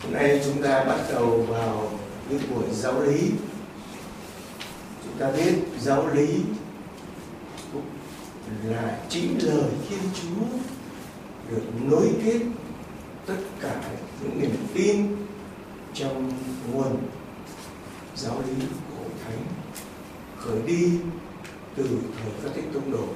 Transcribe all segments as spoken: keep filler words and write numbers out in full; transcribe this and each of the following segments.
Hôm nay chúng ta bắt đầu vào những buổi giáo lý. Chúng ta biết giáo lý là chính lời Thiên Chúa được nối kết tất cả những niềm tin trong nguồn giáo lý của Hội Thánh, khởi đi từ thời các thánh tông đồ.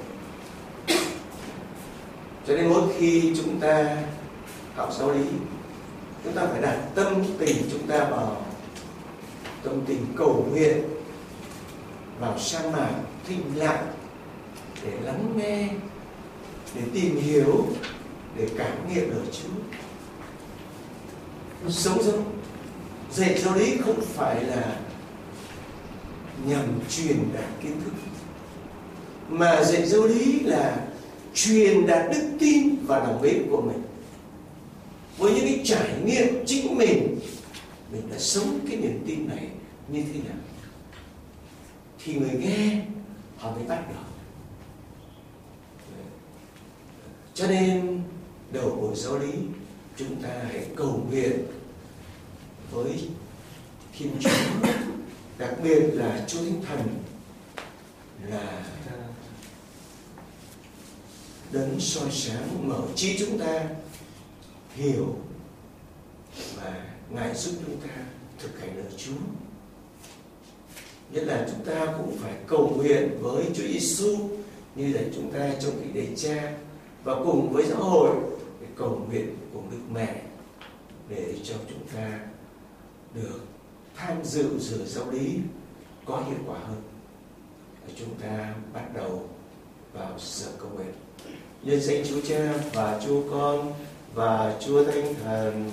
Cho nên mỗi khi chúng ta học giáo lý, chúng ta phải đặt tâm tình chúng ta vào tâm tình cầu nguyện, vào sa mạc thinh lặng để lắng nghe, để tìm hiểu, để cảm nghiệm lời Chúa. Sống giống dạy giáo lý không phải là nhằm truyền đạt kiến thức, mà dạy giáo lý là truyền đạt đức tin và lòng mến của mình. Với những cái trải nghiệm chính mình, mình đã sống cái niềm tin này như thế nào, thì người nghe họ mới bắt đầu. Cho nên đầu buổi giáo lý, chúng ta hãy cầu nguyện với Thiên Chúa, đặc biệt là Chúa Thánh Thần, là đấng soi sáng mở trí chúng ta hiểu, và Ngài giúp chúng ta thực hành lời Chúa. Nhất là chúng ta cũng phải cầu nguyện với Chúa Giêsu như là chúng ta trong cái đề cha, và cùng với giáo hội để cầu nguyện cùng Đức Mẹ để cho chúng ta được tham dự giờ giáo lý có hiệu quả hơn. Và chúng ta bắt đầu vào giờ cầu nguyện. Nhân danh Chúa Cha và Chúa Con và Chúa Thánh Thần.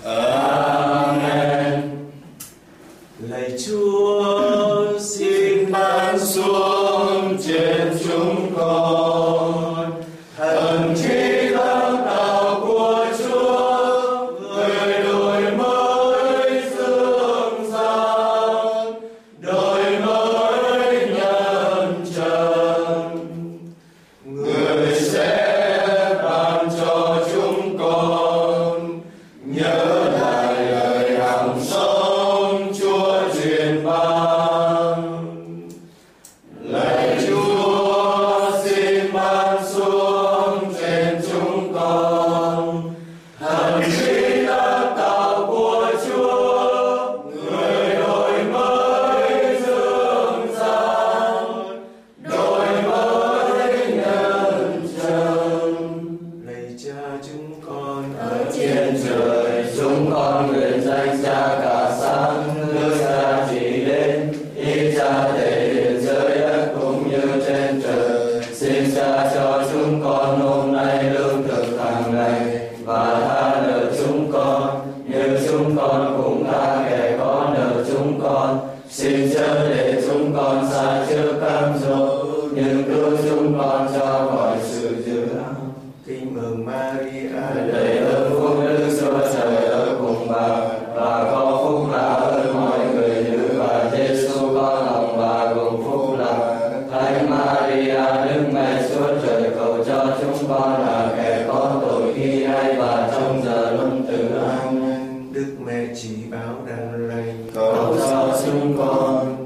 Amen. Lạy Chúa, xin ban xuống trên chúng con thần trí sáng tạo của Chúa, người đổi mới dương gian, đổi mới nhân trần. Người sẽ ban cho chúng con nhớ lại lời hằng sống Chúa truyền ban. Lạy Chúa, xin ban xuống trên chúng con thần trí đã tạo của Chúa, người đổi mới dương gian, đổi mới nhân trần. Lạy Cha chúng con ở Trên trời chúng con nguyện danh Cha cả sáng nước Cha chỉ đến, ý Cha thể hiện dưới đất cũng như trên trời. Xin Cha cho chúng con hôm nay lương thực hàng ngày, và tha nợ chúng con như chúng con cũng tha kẻ có nợ chúng con. Xin chớ để chúng con sa trước cám dỗ, nhưng cứu chúng con cho khỏi sự dữ ác. Kính mừng Maria, Đầy ơn phúc Đức Chúa Trời ở cùng bà, và có phúc lạ hơn mọi người nữ, và Giêsu con lòng bà gồm phúc lạ. Thánh Maria, Đức Mẹ Chúa Trời, cầu cho chúng con là kẻ có tội khi hay và trong giờ luân tử. Amen. Đức Mẹ chỉ báo đàn lành, Cầu cho chúng con.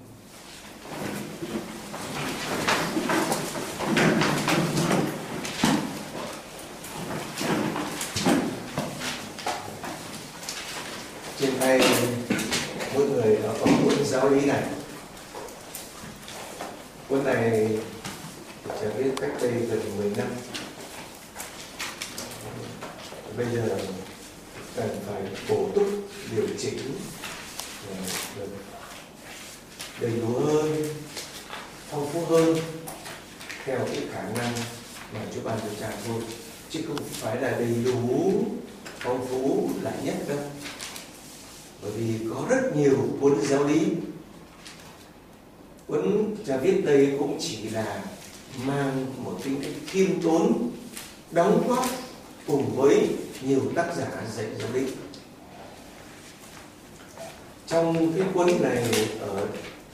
trên tay mỗi người đã có cuốn giáo lý này. Cuốn này chẳng biết cách đây gần mười năm, bây giờ cần phải bổ túc điều chỉnh được đầy đủ hơn, phong phú hơn theo cái khả năng mà Chúa ban cho cha thôi, chứ không phải là đầy đủ phong phú là nhất đâu. Bởi vì có rất nhiều cuốn giáo lý, cuốn cha viết đây cũng chỉ là mang một tính cách khiêm tốn, đóng góp cùng với nhiều tác giả dạy giáo lý. Trong cái cuốn này ở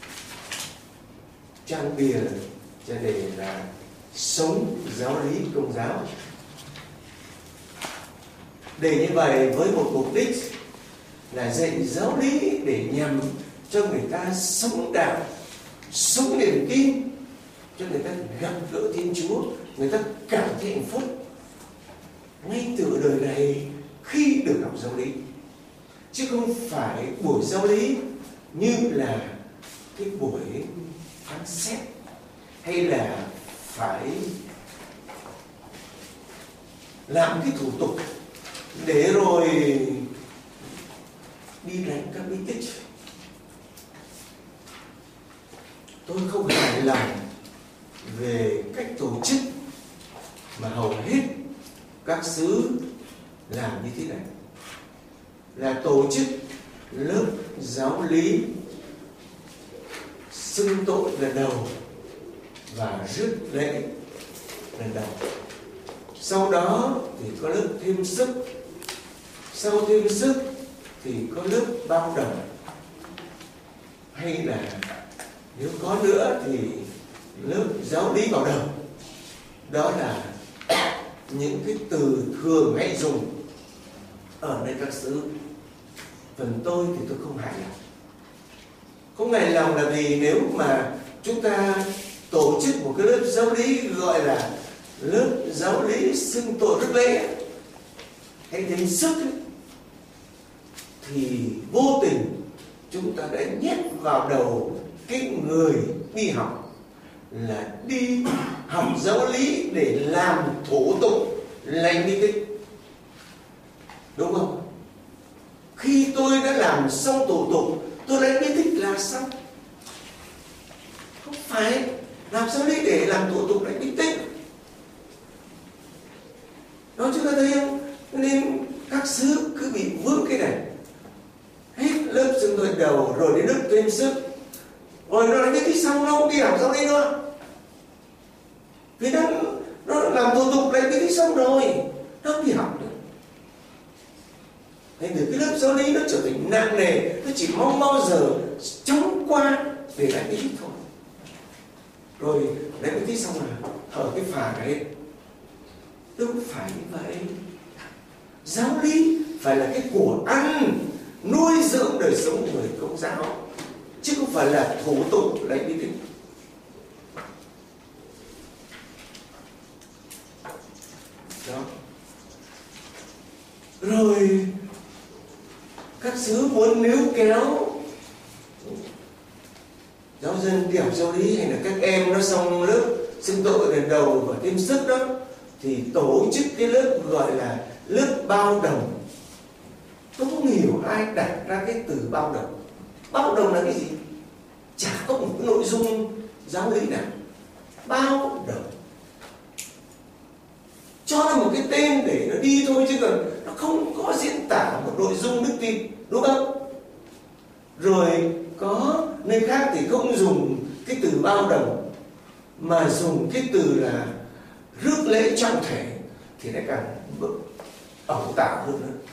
trang bìa cha đề là sống giáo lý Công giáo. Để như vậy với một mục đích là dạy giáo lý để nhằm cho người ta sống đạo, sống niềm tin, cho người ta gặp gỡ Thiên Chúa, người ta cảm thấy hạnh phúc ngay từ đời này khi được học giáo lý, chứ không phải buổi giáo lý như là cái buổi phán xét hay là phải làm cái thủ tục để rồi đi đánh các bí tích. Tôi không hài lòng về cách tổ chức mà hầu hết các xứ làm như thế này, là tổ chức lớp giáo lý xưng tội lần đầu và rước lễ lần đầu. Sau đó thì có lớp thêm sức, sau thêm sức thì có lớp bao đồng, hay là nếu có nữa thì lớp giáo lý vào đầu. Đó là những cái từ thường hay dùng ở nơi các xứ. Phần tôi thì tôi không hài lòng. Không hài lòng là vì nếu mà chúng ta tổ chức một cái lớp giáo lý gọi là lớp giáo lý xưng tội rước lễ hay thêm sức ấy, thì vô tình chúng ta đã nhét vào đầu cái người đi học là đi học giáo lý để làm thủ tục lãnh bí tích, đúng không? Khi tôi đã làm xong thủ tục, tôi lãnh bí tích là xong. Không phải làm giáo lý để làm thủ tục lãnh bí tích. Đó, chúng ta thấy không? Nên các xứ cứ bị vướng cái này. Hết lớp xưng tội đầu rồi đến lớp thêm sức, rồi nó lãnh bí tích xong nó không đi học giáo lý nữa, vì nó nó làm thủ tục lãnh bí tích xong rồi, nó không đi học nữa. Thành thử cái lớp giáo lý nó trở thành nặng nề, nó chỉ mong bao giờ chóng qua để lãnh bí tích thôi. Rồi lãnh bí tích xong là ở cái phà này. Đâu phải như vậy. Giáo lý phải là cái của ăn nuôi dưỡng đời sống của người Công giáo, chứ không phải là thủ tục lãnh bí tích. Đó. Rồi các xứ muốn níu kéo giáo dân đi học giáo lý, hay là các em nó xong lớp xưng tội lần đầu và thêm sức đó, thì tổ chức cái lớp gọi là lớp bao đồng. Tôi không hiểu ai đặt ra cái từ bao đồng. Bao đồng là cái gì? Chả có một cái nội dung giáo lý nào. Bao đồng cho nó một cái tên để nó đi thôi, chứ còn nó không có diễn tả một nội dung đức tin, đúng không? Rồi có nơi khác thì không dùng cái từ bao đồng mà dùng cái từ là rước lễ trọng thể, thì lại càng ẩu tả hơn nữa.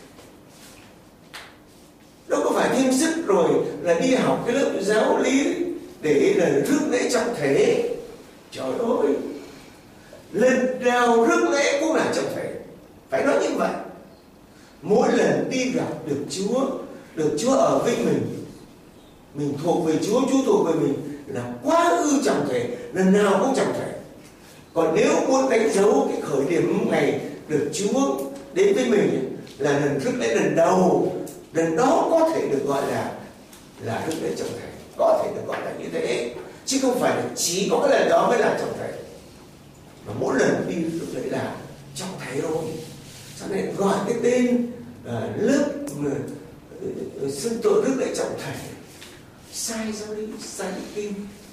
Đâu có phải thêm sức rồi là đi học cái lớp giáo lý để là rước lễ trọng thể. Trời ơi, lần nào rước lễ cũng là trọng thể, phải nói như vậy. Mỗi lần đi gặp được Chúa, được Chúa ở với mình, mình thuộc về Chúa, Chúa thuộc về mình, là quá ư trọng thể, lần nào cũng trọng thể. Còn nếu muốn đánh dấu cái khởi điểm ngày được Chúa đến với mình là lần rước lễ lần đầu, lần đó có thể được gọi là là rước lễ trọng thể, có thể được gọi là như thế, chứ không phải là chỉ có cái lần đó mới là trọng thể. Mà mỗi lần đi rước lễ là trọng thể rồi, cho nên gọi cái tên uh, lớp uh, xưng tội rước lễ trọng thể sai giáo lý, sai đức tin.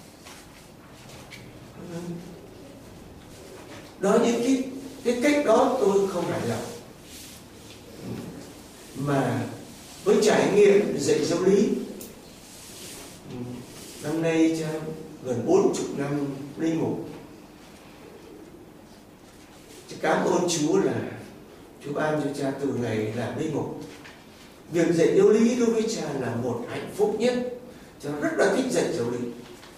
Đó, những cái, cái cách đó tôi không hài lòng. Mà với trải nghiệm dạy giáo lý năm nay cho gần bốn mươi năm linh mục, cảm ơn Chúa là Chúa ban cho cha từ ngày làm linh mục. Việc dạy giáo lý đối với cha là một hạnh phúc nhất, cha rất là thích dạy giáo lý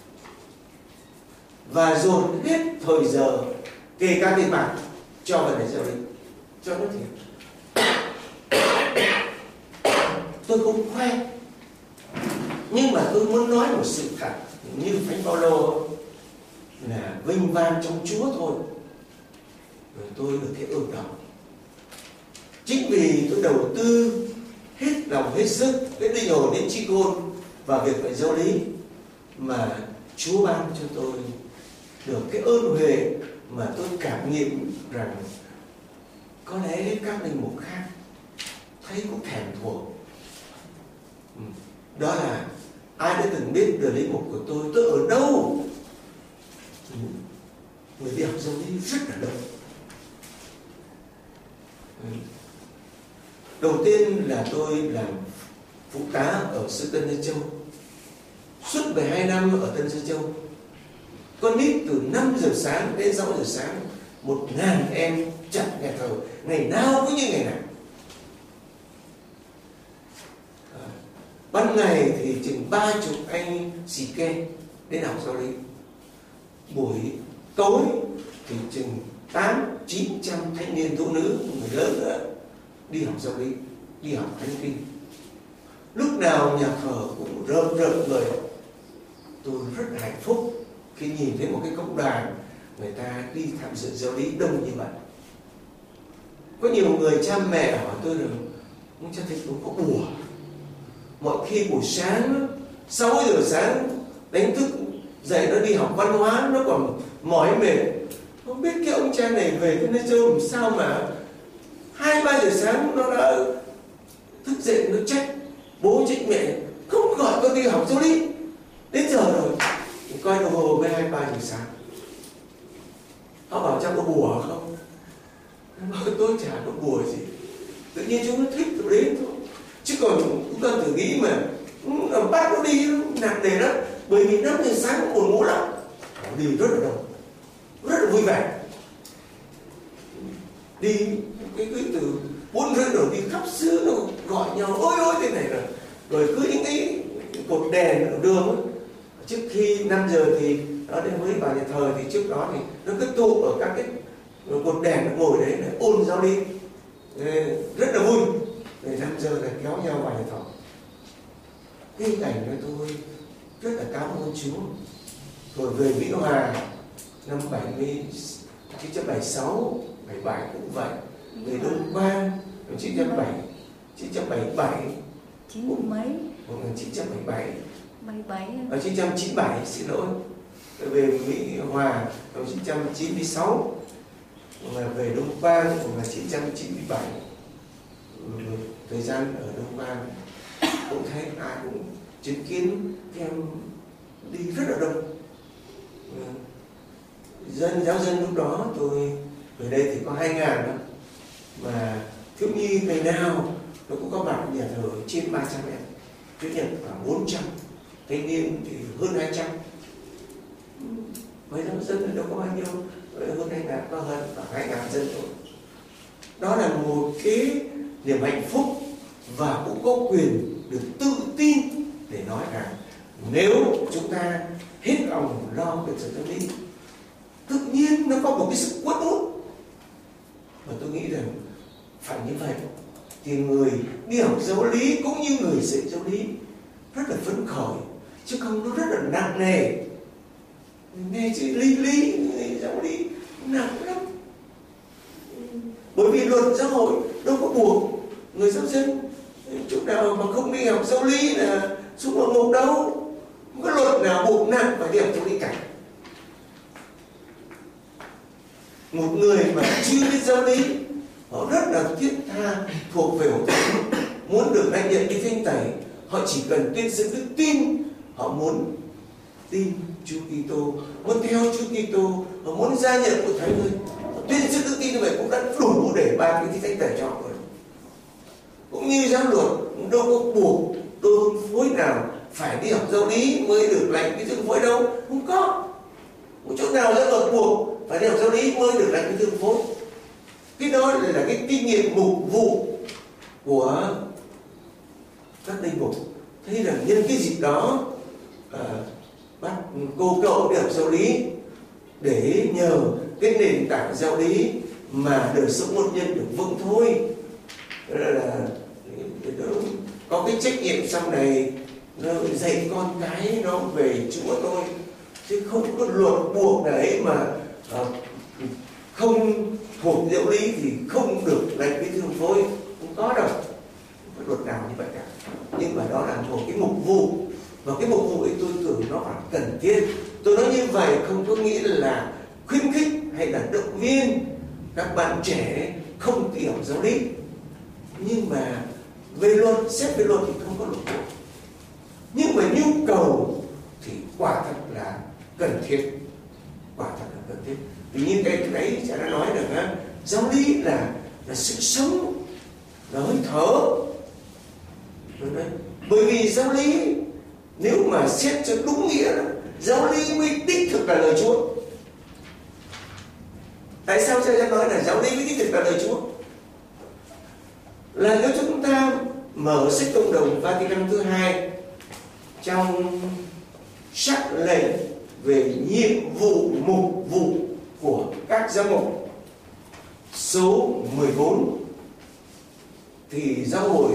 và dồn hết thời giờ, kể cả tiền bạc, cho vào để giáo lý, cho nó thiệt. tôi không khoe, nhưng mà tôi muốn nói một sự thật như Thánh Phaolô là vinh vang trong Chúa thôi. Rồi tôi được cái ơn đó. Chính vì tôi đầu tư hết lòng hết sức, hết linh hồn đến chi côn và việc phải giáo lý, mà Chúa ban cho tôi được cái ơn huệ mà tôi cảm nghiệm rằng có lẽ các linh mục khác thấy cũng thèm thuồng. Đó là ai đã từng biết đời linh mục của tôi, tôi ở đâu? Người đi học giáo lý rất là đông. Đầu tiên là tôi làm phụ tá ở xứ Tân Sơn Châu. Suốt mười hai năm ở Tân Sơn Châu, con nít từ năm giờ sáng đến sáu giờ sáng, một ngàn em chặt nhà thờ, ngày nào cũng như ngày nào. À, ban ngày thì chừng ba chục anh xì ke đến học giáo lý. Buổi tối thì chừng tám chín trăm thanh niên phụ nữ, người lớn nữa, đi học giáo lý, đi học thánh kinh. Lúc nào nhà thờ cũng rợp rợp người. Tôi rất hạnh phúc khi nhìn thấy một cái cộng đoàn người ta đi tham dự giáo lý đông như vậy. Có nhiều người cha mẹ hỏi tôi rằng ông cha thầy cũng có bùa. Mọi khi buổi sáng sáu giờ sáng đánh thức dậy nó đi học văn hóa, nó còn mỏi mệt. Không biết cái ông cha này về cái nơi châu làm sao mà hai ba giờ sáng nó đã thức dậy, nó trách bố trách mẹ không gọi con đi học giáo lý. Đến giờ rồi thì coi đồng hồ với hai ba giờ sáng. Họ bảo chắc có bùa không? Tôi chả có bùa gì, tự nhiên chúng nó thích tôi đến thôi. Chứ còn chúng ta thử nghĩ mà bắt nó đi nặng nề lắm. Bởi vì năm giờ sáng buồn ngủ lắm, họ đi rất là đông, rất là vui vẻ. Đi cái cái từ bốn rưỡi rồi đi khắp xứ, nó gọi nhau ôi ôi thế này rồi. Rồi cứ những cái cột đèn ở đường ấy. Trước khi năm giờ thì nó đến với bà nhà thờ, thì trước đó thì nó cứ tụ ở các cái cột đèn, nó ngồi đấy để ôn giáo lý, rất là vui. Rồi năm giờ là kéo nhau vào nhà thờ. Cái hình ảnh đó tôi rất là cảm ơn Chúa. Rồi về Mỹ Hòa năm bảy mươi chín trăm bảy mươi sáu, bảy mươi bảy cũng vậy. Về Đông Quang năm chín trăm bảy mươi, chín trăm bảy mươi bảy, chín mấy, một nghìn chín trăm bảy mươi bảy, bảy mươi bảy, ở chín trăm chín mươi bảy, xin lỗi. Về Mỹ Hòa năm chín trăm chín mươi sáu, và về Đông Quang năm một nghìn chín trăm chín mươi bảy. Thời gian ở Đông Quang cũng thấy ai cũng chứng kiến em đi rất là đông. Dân giáo dân lúc đó tôi ở đây thì có hai ngàn đó, mà thiếu nhi ngày nào nó cũng có mặt nhà thờ trên ba trăm em, chủ nhật là bốn trăm, thanh niên thì hơn hai trăm. Mấy giáo dân thì đâu có bao nhiêu, hơn hai ngàn, có hơn hai ngàn dân thôi. Đó là một cái niềm hạnh phúc, và cũng có quyền được tự tin để nói rằng nếu chúng ta hết lòng lo việc sự tâm lý, tự nhiên nó có một cái sức cuốn hút. Và tôi nghĩ rằng phải như vậy thì người đi học giáo lý cũng như người dạy giáo lý rất là phấn khởi, chứ không nó rất là nặng nề. Nghe chữ lý lý giáo lý nặng lắm. Bởi vì luật xã hội đâu có buộc người giáo dân chỗ nào mà không đi học giáo lý là xuống ngục ngục đâu. Không có luật nào buộc nặng phải đi học giáo lý cả. Một người mà chưa biết giáo lý, họ rất là thiết tha, thuộc về hội thánh, muốn được lãnh nhận cái thánh tẩy, họ chỉ cần tuyên xưng đức tin, họ muốn tin Chúa Kitô, muốn theo Chúa Kitô, họ muốn gia nhập của Thánh ơi, họ tuyên xưng đức tin như vậy cũng đã đủ để ban cái thánh tẩy cho họ rồi. Cũng như giáo luật đâu có buộc đôi hôn phối nào phải đi học giáo lý mới được lãnh cái thương phối đâu, không có. Một chỗ nào giáo luật buộc phải đi học giáo lý mới được lãnh cái thương phối. Cái đó là cái kinh nghiệm mục vụ của các linh mục. Thế là nhân cái dịp đó à, bắt cô cậu đi học giáo lý để nhờ cái nền tảng giáo lý mà đời sống hôn nhân được vững thôi. Đó là có cái trách nhiệm sau này nó dạy con cái nó về Chúa thôi, chứ không có luật buộc đấy mà uh, không thuộc giáo lý thì không được lệnh cái thương phối, không có đâu, không có luật nào như vậy cả. Nhưng mà đó là một cái mục vụ, và cái mục vụ ấy tôi tưởng nó phải cần thiết. Tôi nói như vậy không có nghĩa là khuyến khích hay là động viên các bạn trẻ không hiểu giáo lý, nhưng mà về luật, xét về luật thì không có luật buộc, nhưng mà nhu cầu thì quả thật là cần thiết, quả thật là cần thiết. Vì như cái đấy cha đã nói được á, giáo lý là là sự sống, là hơi thở. Bởi vì giáo lý nếu mà xét cho đúng nghĩa, giáo lý mới đích thực là lời Chúa. Tại sao cha đã nói là giáo lý mới đích thực là lời Chúa? Là nếu chúng ta mở sách Cộng đồng Vatican thứ hai trong sắc lệnh về nhiệm vụ mục vụ của các giám mục số mười bốn, thì giáo hội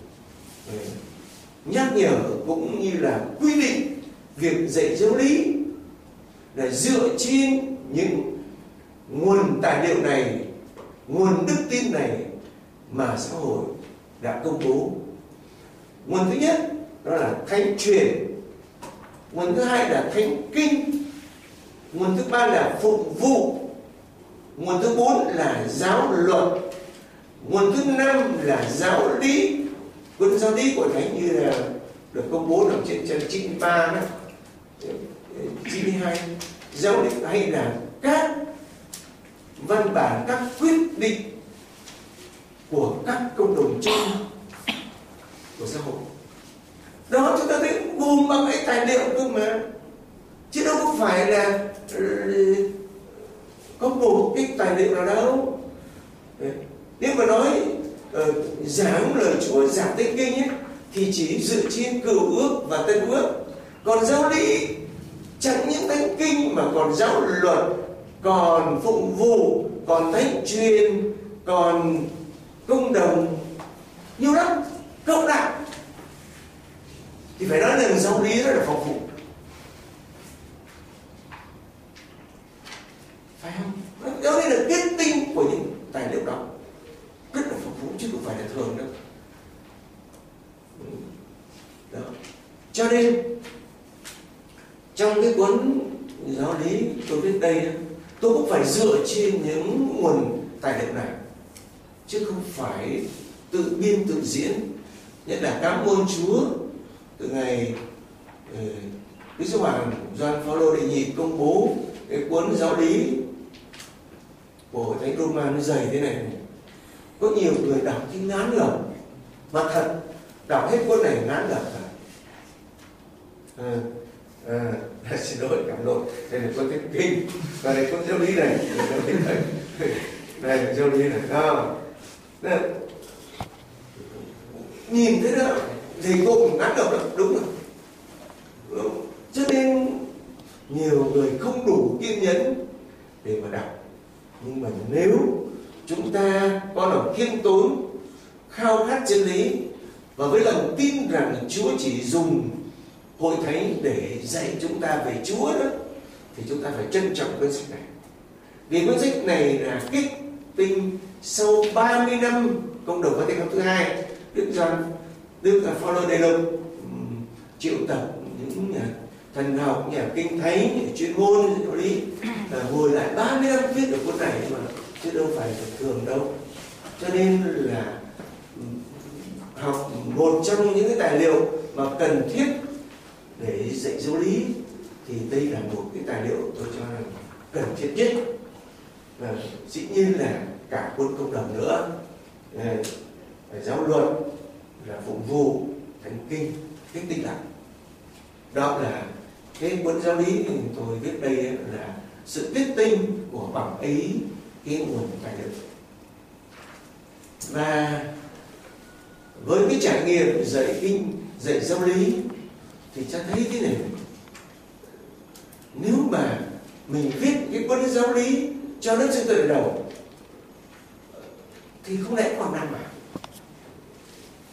nhắc nhở cũng như là quy định việc dạy giáo lý là dựa trên những nguồn tài liệu này, nguồn đức tin này mà xã hội đã công bố. Nguồn thứ nhất đó là thánh truyền, nguồn thứ hai là thánh kinh, nguồn thứ ba là phụng vụ, nguồn thứ bốn là giáo luật, nguồn thứ năm là giáo lý. Cuốn giáo lý của thánh như là được công bố ở trên trang chín mươi ba đó, chín mươi hai, giáo lý hay là các văn bản, các quyết định của các cộng đồng chung của xã hội. Đó chúng ta thấy gồm bằng cái tài liệu cơ mà, chứ đâu có phải là có một cái tài liệu nào đâu. Nếu mà nói uh, giảng lời Chúa, giảng Thánh Kinh ấy, thì chỉ dựa trên Cựu Ước và Tân Ước. Còn giáo lý chẳng những Thánh Kinh mà còn giáo luật, còn phụng vụ, còn thánh truyền, còn công đồng, nhiều lắm, cộng lại thì phải nói là giáo lý rất là phong phú, phải không? Đó là kết tinh của những tài liệu đó, rất là phong phú chứ không phải là thường đâu. Đó. Cho nên trong cái cuốn giáo lý tôi viết đây, tôi cũng phải dựa trên những nguồn tài liệu này, chứ không phải tự biên tự diễn. Nhất là cảm ơn Chúa, từ ngày Đức Giáo Hoàng Gioan Phaolô đệ nhị công bố cái cuốn giáo lý của Thánh Roma nó dày thế này, có nhiều người đọc thì ngán ngẩm, mà thật đọc hết cuốn này ngán ngẩm thật. À, à, xin lỗi, cảm lỗi, đây là cuốn Thánh Kinh và đây cuốn giáo lý này, đây là giáo lý này. À, đây, nhìn thấy đó thì cô cũng ngán ngẩm lắm, đúng rồi. Đúng. Cho nên nhiều người không đủ kiên nhẫn để mà đọc. Nhưng mà nếu chúng ta có lòng khiêm tốn, khao khát chân lý và với lòng tin rằng Chúa chỉ dùng hội thánh để dạy chúng ta về Chúa đó, thì chúng ta phải trân trọng cuốn sách này. Vì cuốn sách này là kết tinh sau ba mươi năm cộng đồng Vatican thứ hai, Đức Gioan Đức Phaolô đệ lục triệu tập những nhà thần học, nhà kinh thánh, nhà chuyên môn, giáo lý ngồi lại ba mươi năm viết được cuốn này mà, chứ đâu phải là thường đâu. Cho nên là học một trong những cái tài liệu mà cần thiết để dạy giáo lý thì đây là một cái tài liệu tôi cho rằng cần thiết nhất. Và dĩ nhiên là cả cuốn cộng đồng nữa, giáo luật, là phụng vụ, thánh kinh, kết tinh lại. Đó là cái cuốn giáo lý tôi viết đây là sự kết tinh của bằng ấy cái nguồn tài liệu. Và với cái trải nghiệm dạy kinh, dạy giáo lý thì cha thấy thế này, nếu mà mình viết cái cuốn giáo lý cho nó trên từ đầu thì không lẽ còn năm à?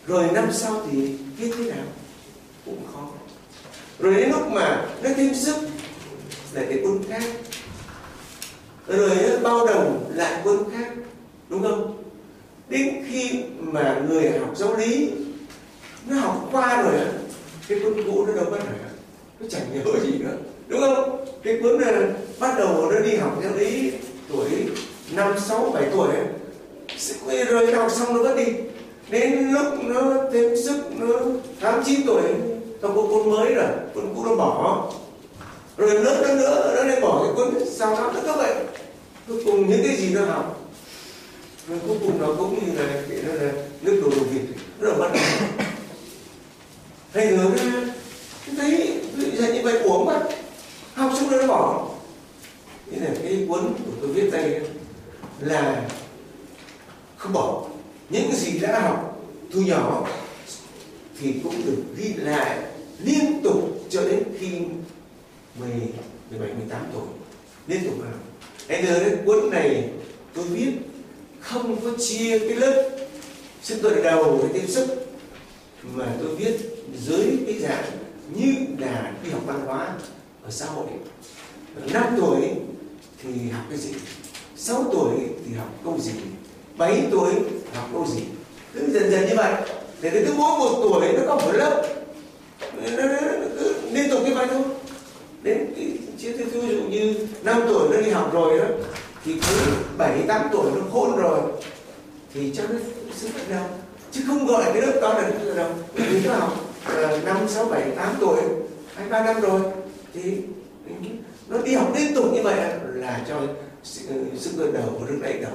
rồi năm sau thì viết thế nào cũng khó. Rồi đến lúc mà nó thêm sức lại cái cuốn khác, rồi nó bao đồng lại cuốn khác, đúng không? Đến khi mà người học giáo lý nó học qua rồi á, cái cuốn cũ nó đâu bắt rồi, nó chẳng nhớ gì nữa, đúng không? Cái cuốn này bắt đầu nó đi học giáo lý tuổi năm sáu bảy tuổi ấy, rồi học xong nó vẫn đi. Đến lúc nó thêm sức, nó tám chín tuổi nó có cuốn mới rồi, cuốn cũ nó bỏ. Rồi lớn nữa nữa nó lại bỏ cái cuốn sau đó nó cứ vậy. Cuối cùng những cái gì nó học, rồi cuối cùng nó cũng như là cái nó là nước đồ đồ Việt, nó bắt đầu. Hay nữa thấy dạy như vậy uổng quá, học xong rồi nó bỏ. Thế là cái cuốn của tôi viết đây là không bỏ. Những cái gì đã học thu nhỏ thì cũng được ghi lại liên tục cho đến khi mười, mười bảy, mười tám tuổi, liên tục học. Thế giờ cái cuốn này tôi viết không có chia cái lớp sức tuần đầu với tiếp sức, mà tôi viết dưới cái dạng như là đi học văn hóa ở xã hội. Năm tuổi thì học cái gì, sáu tuổi thì học câu gì, bảy tuổi học câu gì, cứ dần dần như vậy. Để cứ mỗi một tuổi nó có một lớp, nó, nó, nó cứ liên tục như vậy thôi. Đến chứ ví dụ như năm tuổi nó đi học rồi đó, thì cứ bảy tám tuổi nó khôn rồi thì cho nó sức bắt đầu, chứ không gọi cái lớp đó là lớp đầu. Vì nó học năm sáu bảy tám tuổi, hai ba năm rồi thì nó đi học liên tục như vậy là cho sức gật đầu của nước đẩy đầu.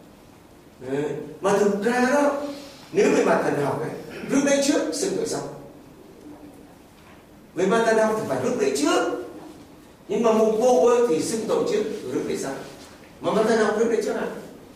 Mà thực ra đó, nếu về mặt thần học ấy, rước đấy trước xưng tội sau. Về mặt thần học thì phải rước đấy trước, nhưng mà mục vụ thì xưng tội trước rồi rước đấy sau. Mà mặt thần học rước đấy trước nào?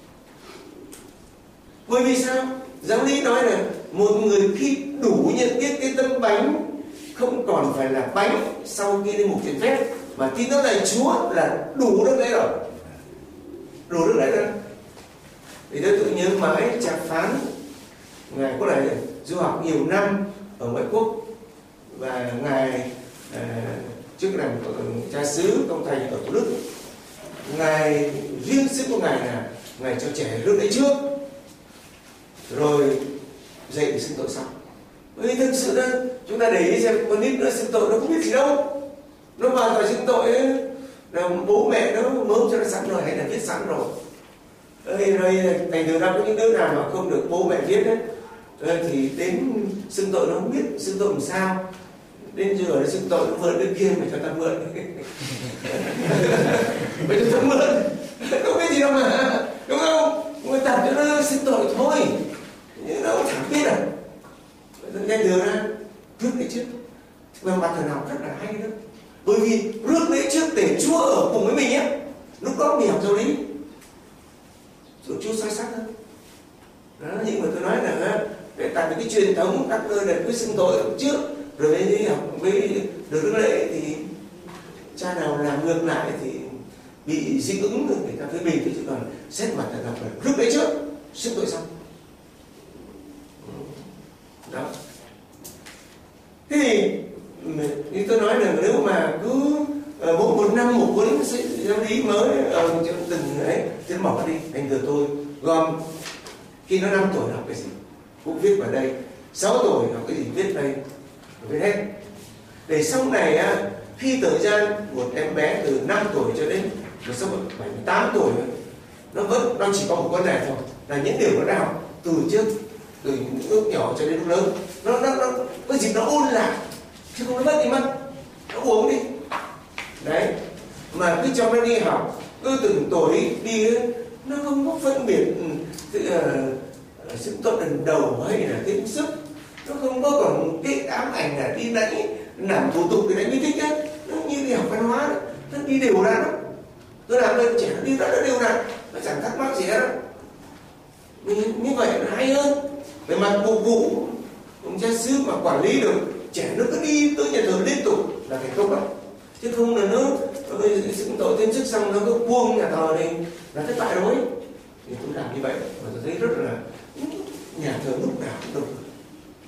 Bởi vì sao? Giáo lý nói là một người khi đủ nhận biết cái tâm bánh không còn phải là bánh sau khi đến mục truyền phép, mà tin nó là Chúa là đủ nước đấy rồi, đủ nước đấy rồi. Thì tôi tự nhớ mãi Trạc Phán, ngài có lại du học nhiều năm ở ngoại quốc, và ngài à, trước làm cha xứ công thành ở Thủ Đức, ngài riêng sức của ngài là ngài cho trẻ rước đấy trước, rồi dạy để xưng tội sau. Bởi vì thực sự đó, chúng ta để ý xem con nít nó xưng tội nó không biết gì đâu, nó vào tòa xưng tội ấy, là bố mẹ nó mớm cho nó sẵn rồi hay là viết sẵn rồi. Rồi, rồi thành thử ra có những đứa nào mà không được bố mẹ viết ấy, thì đến xưng tội nó không biết xưng tội làm sao, đến giờ nó xưng tội nó vượt bên kia mà cho ta mượn. Bây giờ ta mượn không biết gì đâu mà, đúng không? Người tập cho nó xưng tội thôi, nhưng nó chẳng biết à. Nên đưa ra rước đấy trước. Và mặt thần học rất là hay đó, bởi vì rước đấy trước để Chúa ở cùng với mình nhé. Lúc đó mình học giáo lý rồi Chúa soi sắc hơn đó. Nhưng mà tôi nói là tại vì cái truyền thống các nơi là cứ xưng tội trước rồi mới học mới được rước lễ, thì cha nào làm ngược lại thì bị dị ứng rồi người ta phê bình. Chứ còn xét mặt thần học là rước đấy trước xưng tội sau đó. Thế thì như tôi nói là nếu mà cứ uh, mỗi một năm một cuốn giáo lý mới ở uh, từng ấy thì bỏ đi. Thành từ tôi gom khi nó năm tuổi học cái gì cũng viết vào đây, sáu tuổi học cái gì viết đây, viết hết. Để sau này á, khi thời gian một em bé từ năm tuổi cho đến một số bảy tám tuổi nó vẫn nó chỉ có một cuốn này thôi, là những điều nó đã học từ trước, từ những lúc nhỏ cho đến lúc lớn, nó nó nó có dịp nó ôn lại chứ không nó mất đi mất, nó uống đi đấy. Mà cứ cho nó đi học cứ từng tuổi đi ấy, nó không có phân biệt tức là sức tốt lần đầu hay là tiếp sức, nó không có còn cái ám ảnh là đi đánh làm thủ tục để đánh mới thích ấy. Nó như đi học văn hóa đó, nó đi đều ra đó, tôi làm lên trẻ nó đi rất là đều ra, nó chẳng thắc mắc gì hết đâu. Như, như vậy nó hay hơn. Về mặt phục vụ ông cha xứ mà quản lý được trẻ nó cứ đi tới nhà thờ liên tục là thành công đó, chứ không là nó xưng tội thêm sức xong nó cứ buông nhà thờ này là thất bại rồi. Thì tôi làm như vậy mà tôi thấy rất là nhà thờ lúc nào cũng đông,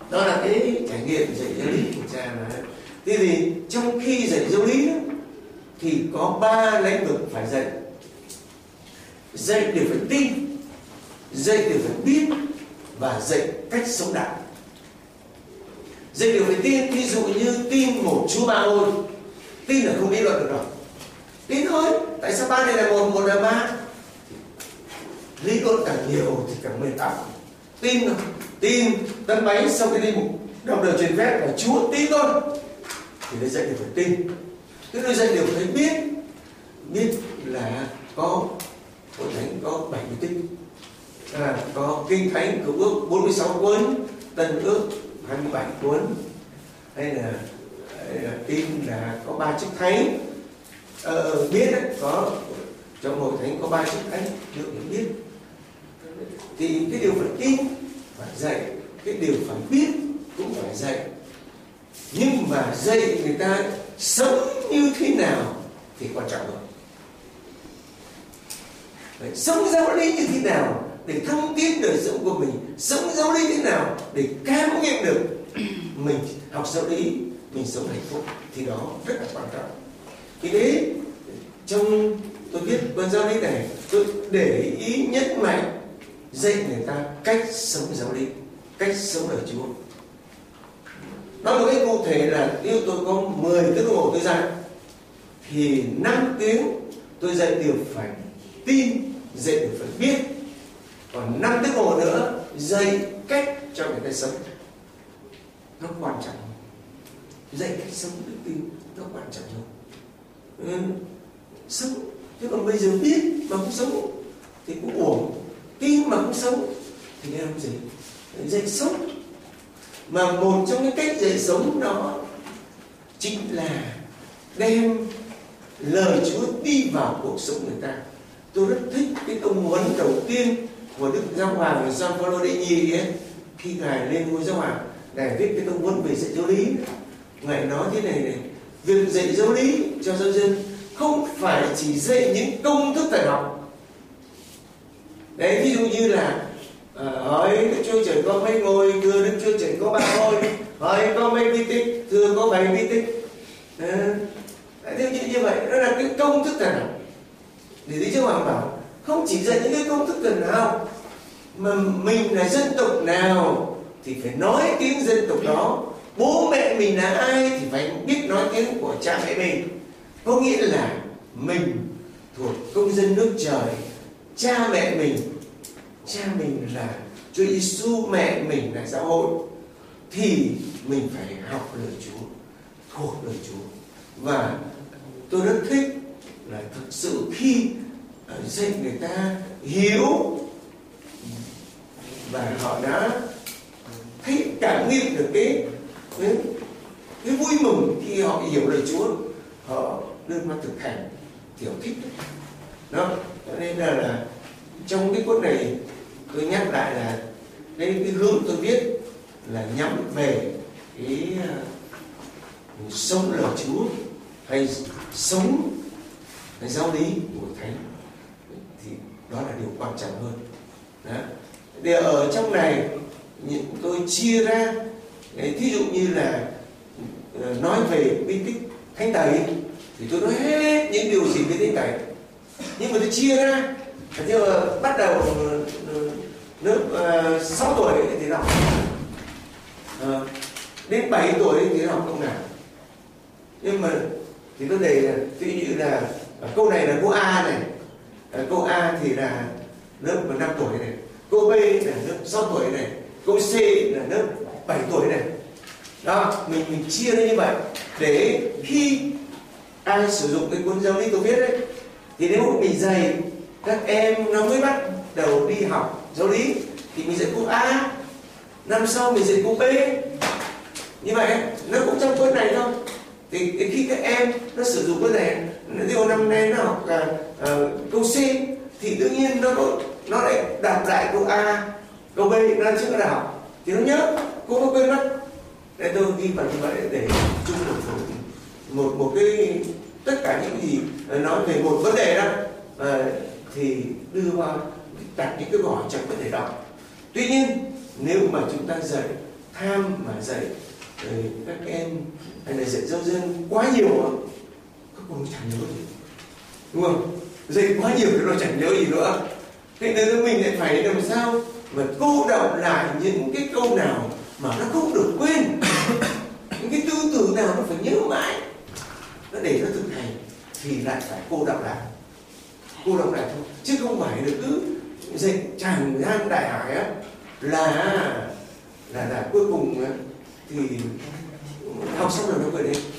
Đó là cái trải nghiệm dạy giáo lý của cha là thế. Thì trong khi dạy giáo lý đó, thì có ba lĩnh vực phải dạy. Dạy để phải tin, dạy để phải biết, và dạy cách sống đạo. Dạy để phải tin, ví dụ như tin một Chúa Ba Ngôi. Tin là không lý luận được rồi, tin thôi. Tại sao ba này là một, một là ba? Lý luận càng nhiều thì càng mệt óc. Tin rồi, tin Tân Báy sau khi đi một đồng đời truyền phép là Chúa tin thôi, thì để dạy đều phải tin. Tức là dạy đều phải biết. Biết là có Hội Thánh có bảy mươi tích, à, có Kinh Thánh Cựu Ước bốn mươi sáu cuốn, Tân Ước hai mươi bảy cuốn, hay là, hay là tin là có ba chức thánh. Ờ, biết ấy, có trong Hội Thánh có ba chức thánh được để biết. Thì cái điều phải tin phải dạy, cái điều phải biết cũng phải dạy. Nhưng mà dạy người ta sống như thế nào thì quan trọng hơn. Đấy, sống giáo lý như thế nào để thăng tiến đời sống của mình, sống giáo lý thế nào để cảm nghiệm được mình học giáo lý, mình sống hạnh phúc, thì đó rất là quan trọng. Thì đấy, trong tôi viết cuốn giáo lý này, tôi để ý nhấn mạnh dạy người ta cách sống giáo lý, cách sống đời Chúa. Nói một cái cụ thể là nếu tôi có mười tiếng đồng hồ tôi dạy, thì năm tiếng tôi dạy đều phải tin, dạy đều phải biết. Còn năm tiếng đồng hồ nữa dạy cách cho người ta sống. Nó quan trọng. Dạy cách sống đức tin nó quan trọng hơn. Ừ, sống. Thế còn bây giờ biết mà không sống thì cũng uổng. Tin mà không sống thì nên làm gì? Dạy sống. Mà một trong những cách dạy sống đó chính là đem lời Chúa đi vào cuộc sống người ta. Tôi rất thích cái tông huấn đầu tiên của Đức Giáo Hoàng Gioan Phaolô đệ nhị ấy, khi ngài lên ngôi giáo hoàng, ngài viết cái tông huấn về dạy giáo lý. Ngài nói thế này này: việc dạy giáo lý cho giáo dân không phải chỉ dạy những công thức thần học. Đấy, ví dụ như là à, hỏi Đức Chúa Trời có mấy ngôi, thưa Đức Chúa Trời có ba ngôi. Hỏi có mấy vi tích, thưa có bảy vi tích. À, thế như, như vậy đó là cái công thức thần học. Để Đức Chúa Hoàng bảo không chỉ dạy những cái công thức thần học, mà mình là dân tộc nào thì phải nói tiếng dân tộc đó. Bố mẹ mình là ai thì phải biết nói tiếng của cha mẹ mình. Có nghĩa là mình thuộc công dân nước trời. Cha mẹ mình, cha mình là Chúa Giêsu, mẹ mình là giáo hội, thì mình phải học lời Chúa, thuộc lời Chúa. Và tôi rất thích là thực sự khi dạy người ta hiểu và họ đã thấy cảm nghiệm được cái cái, cái vui mừng khi họ hiểu lời Chúa, họ đưa nó thực hành thì họ thích đó. Cho nên là, là trong cái cuốn này tôi nhắc lại là cái, cái hướng tôi viết là nhắm về cái uh, sống lời Chúa hay sống cái giáo lý của Thánh, thì đó là điều quan trọng hơn. Đó. Để ở trong này tôi chia ra, thí dụ như là nói về bí tích Thánh Tẩy thì tôi nói hết những điều gì về Thánh Tẩy, nhưng mà tôi chia ra. Thì bắt đầu lớp uh, sáu tuổi thì học, uh, đến bảy tuổi thì học câu nào. Nhưng mà thì tôi đề là ví dụ như là câu này là câu A này, uh, câu A thì là lớp năm tuổi này, câu B là lớp sáu tuổi này, câu C là lớp bảy tuổi này. Đó, mình mình chia ra như vậy để khi ai sử dụng cái cuốn giáo lý tôi viết đấy, thì nếu mình dạy các em nó mới bắt đầu đi học giáo lý thì mình dạy câu A, năm sau mình dạy câu B, như vậy nó cũng trong cuốn này thôi. Thì khi các em nó sử dụng cái này, điều năm nay nó học uh, uh, câu C thì tự nhiên nó nó lại đọc lại câu A, câu B, nó chưa có học thì nó nhớ, cô có quên mất. Để tôi ghi vào như vậy để chung một một một cái tất cả những gì nói về một vấn đề đó, uh, thì đưa vào đặt những cái gọi trong vấn đề đó. Tuy nhiên nếu mà chúng ta dạy tham mà dạy rồi các em hay là dạy giáo dân quá nhiều á, các cô chẳng nhớ gì, đúng không? Dạy quá nhiều thì nó chẳng nhớ gì nữa. Thế nên mình lại phải làm sao mà cô đọc lại những cái câu nào mà nó không được quên, những cái tư tưởng nào nó phải nhớ mãi, nó để nó thực hành thì lại phải cô đọc lại, cô đọc lại thôi, chứ không phải được cứ dạy tràn gian đại hải á là là là cuối cùng thì học xong rồi nó quên đi.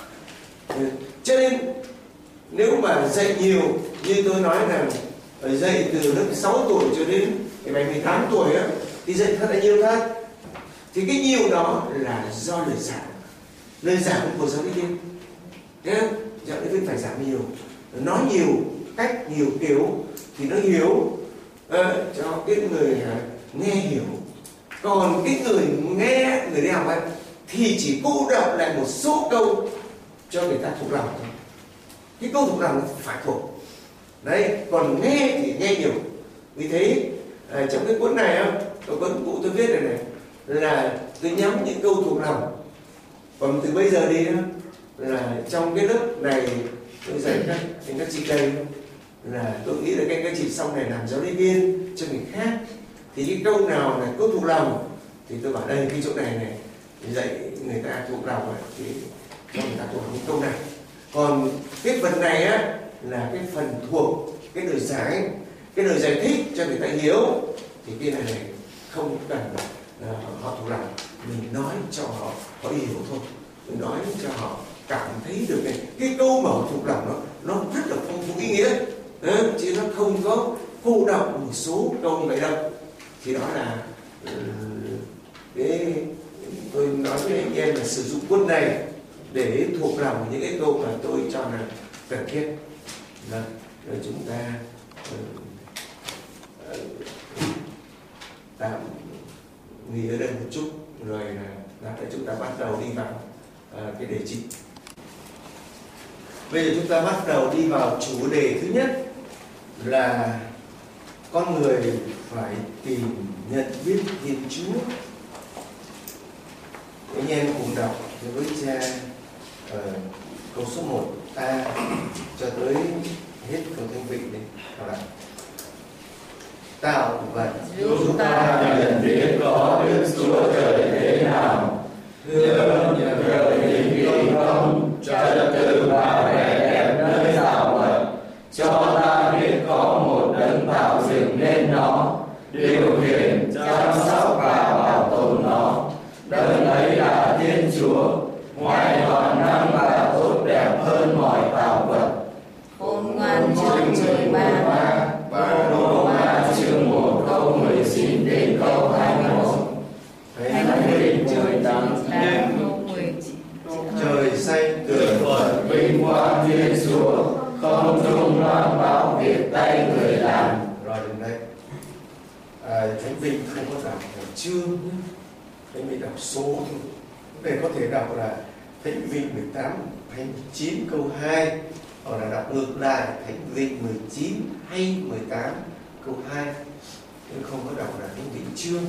Cho nên nếu mà dạy nhiều như tôi nói là dạy từ lớp sáu tuổi cho đến cái mười tám tuổi á, thì dạy thật là nhiều thật. Thì cái nhiều đó là do lời giảng, lời giảng của giáo lý viên, thấy không? Giáo lý viên phải giảng nhiều, nói nhiều cách, nhiều kiểu thì nó hiểu uh, cho cái người uh, nghe hiểu. Còn cái người nghe, người đi học ấy, thì chỉ cô đọc lại một số câu cho người ta thuộc lòng thôi. Cái câu thuộc lòng phải thuộc. Đấy, còn nghe thì nghe nhiều. Vì thế à, trong cái cuốn này á, cái cuốn cụ tôi viết này này là tôi nhắm những câu thuộc lòng. Còn từ bây giờ đi á, là trong cái lớp này tôi dạy các các chị đây là tôi nghĩ là các các chị sau này làm giáo lý viên cho người khác, thì cái câu nào là câu thuộc lòng thì tôi bảo đây cái chỗ này này dạy người ta thuộc lòng ấy, thì cho người ta thuộc những câu này. Còn cái phần này á là cái phần thuộc cái lời giải, cái lời giải thích cho người ta hiểu, thì cái này này không cần uh, họ thuộc lòng, mình nói cho họ họ hiểu thôi, mình nói cho họ cảm thấy được này. Cái câu mà họ thuộc lòng nó nó rất là phong phú ý nghĩa, à, chứ nó không có cô đọng một số câu như vậy đâu. Thì đó là uh, cái tôi nói với anh em là sử dụng cuốn này để thuộc lòng những cái câu mà tôi cho là cần thiết. Đó, rồi chúng ta uh, uh, tạm nghỉ ở đây một chút, rồi là chúng ta bắt đầu đi vào uh, cái đề chính. Bây giờ chúng ta bắt đầu đi vào chủ đề thứ nhất là con người phải tìm nhận biết Thiên Chúa. Anh em cùng đọc với cha uh, câu số một A cho tới hết câu thanh vị này. Nào nào. Tạo vật chúng ta nhận biết có Đức Chúa Trời thế nào, hướng nhận rời những kỳ công, trật tự và vẻ đẹp nơi tạo vật, cho ta biết có một đấng tạo dựng nên nó, điều khiển, chăm sóc và bảo tồn nó. Đấng ấy là Thiên Chúa, ngoài toàn năng và tốt đẹp hơn mọi tạo vật. Khôn ngoan chương mười ba và Roma chương một câu mười chín đến câu hai mươi mốt. Thánh linh trời tăng lên trời xanh tường thuật vinh quang Thiên Chúa, không trung loan báo việc tay người làm. Rồi đến đây à, Thánh Vinh không có đọc chương nhé, Thánh Vinh đọc số thôi. Đây có thể đọc là Thánh Vinh mười tám, Thánh chín câu hai, hoặc là đọc ngược lại Thánh Vinh mười chín hay mười tám câu hai, nhưng không có đọc là Thánh Vinh chương.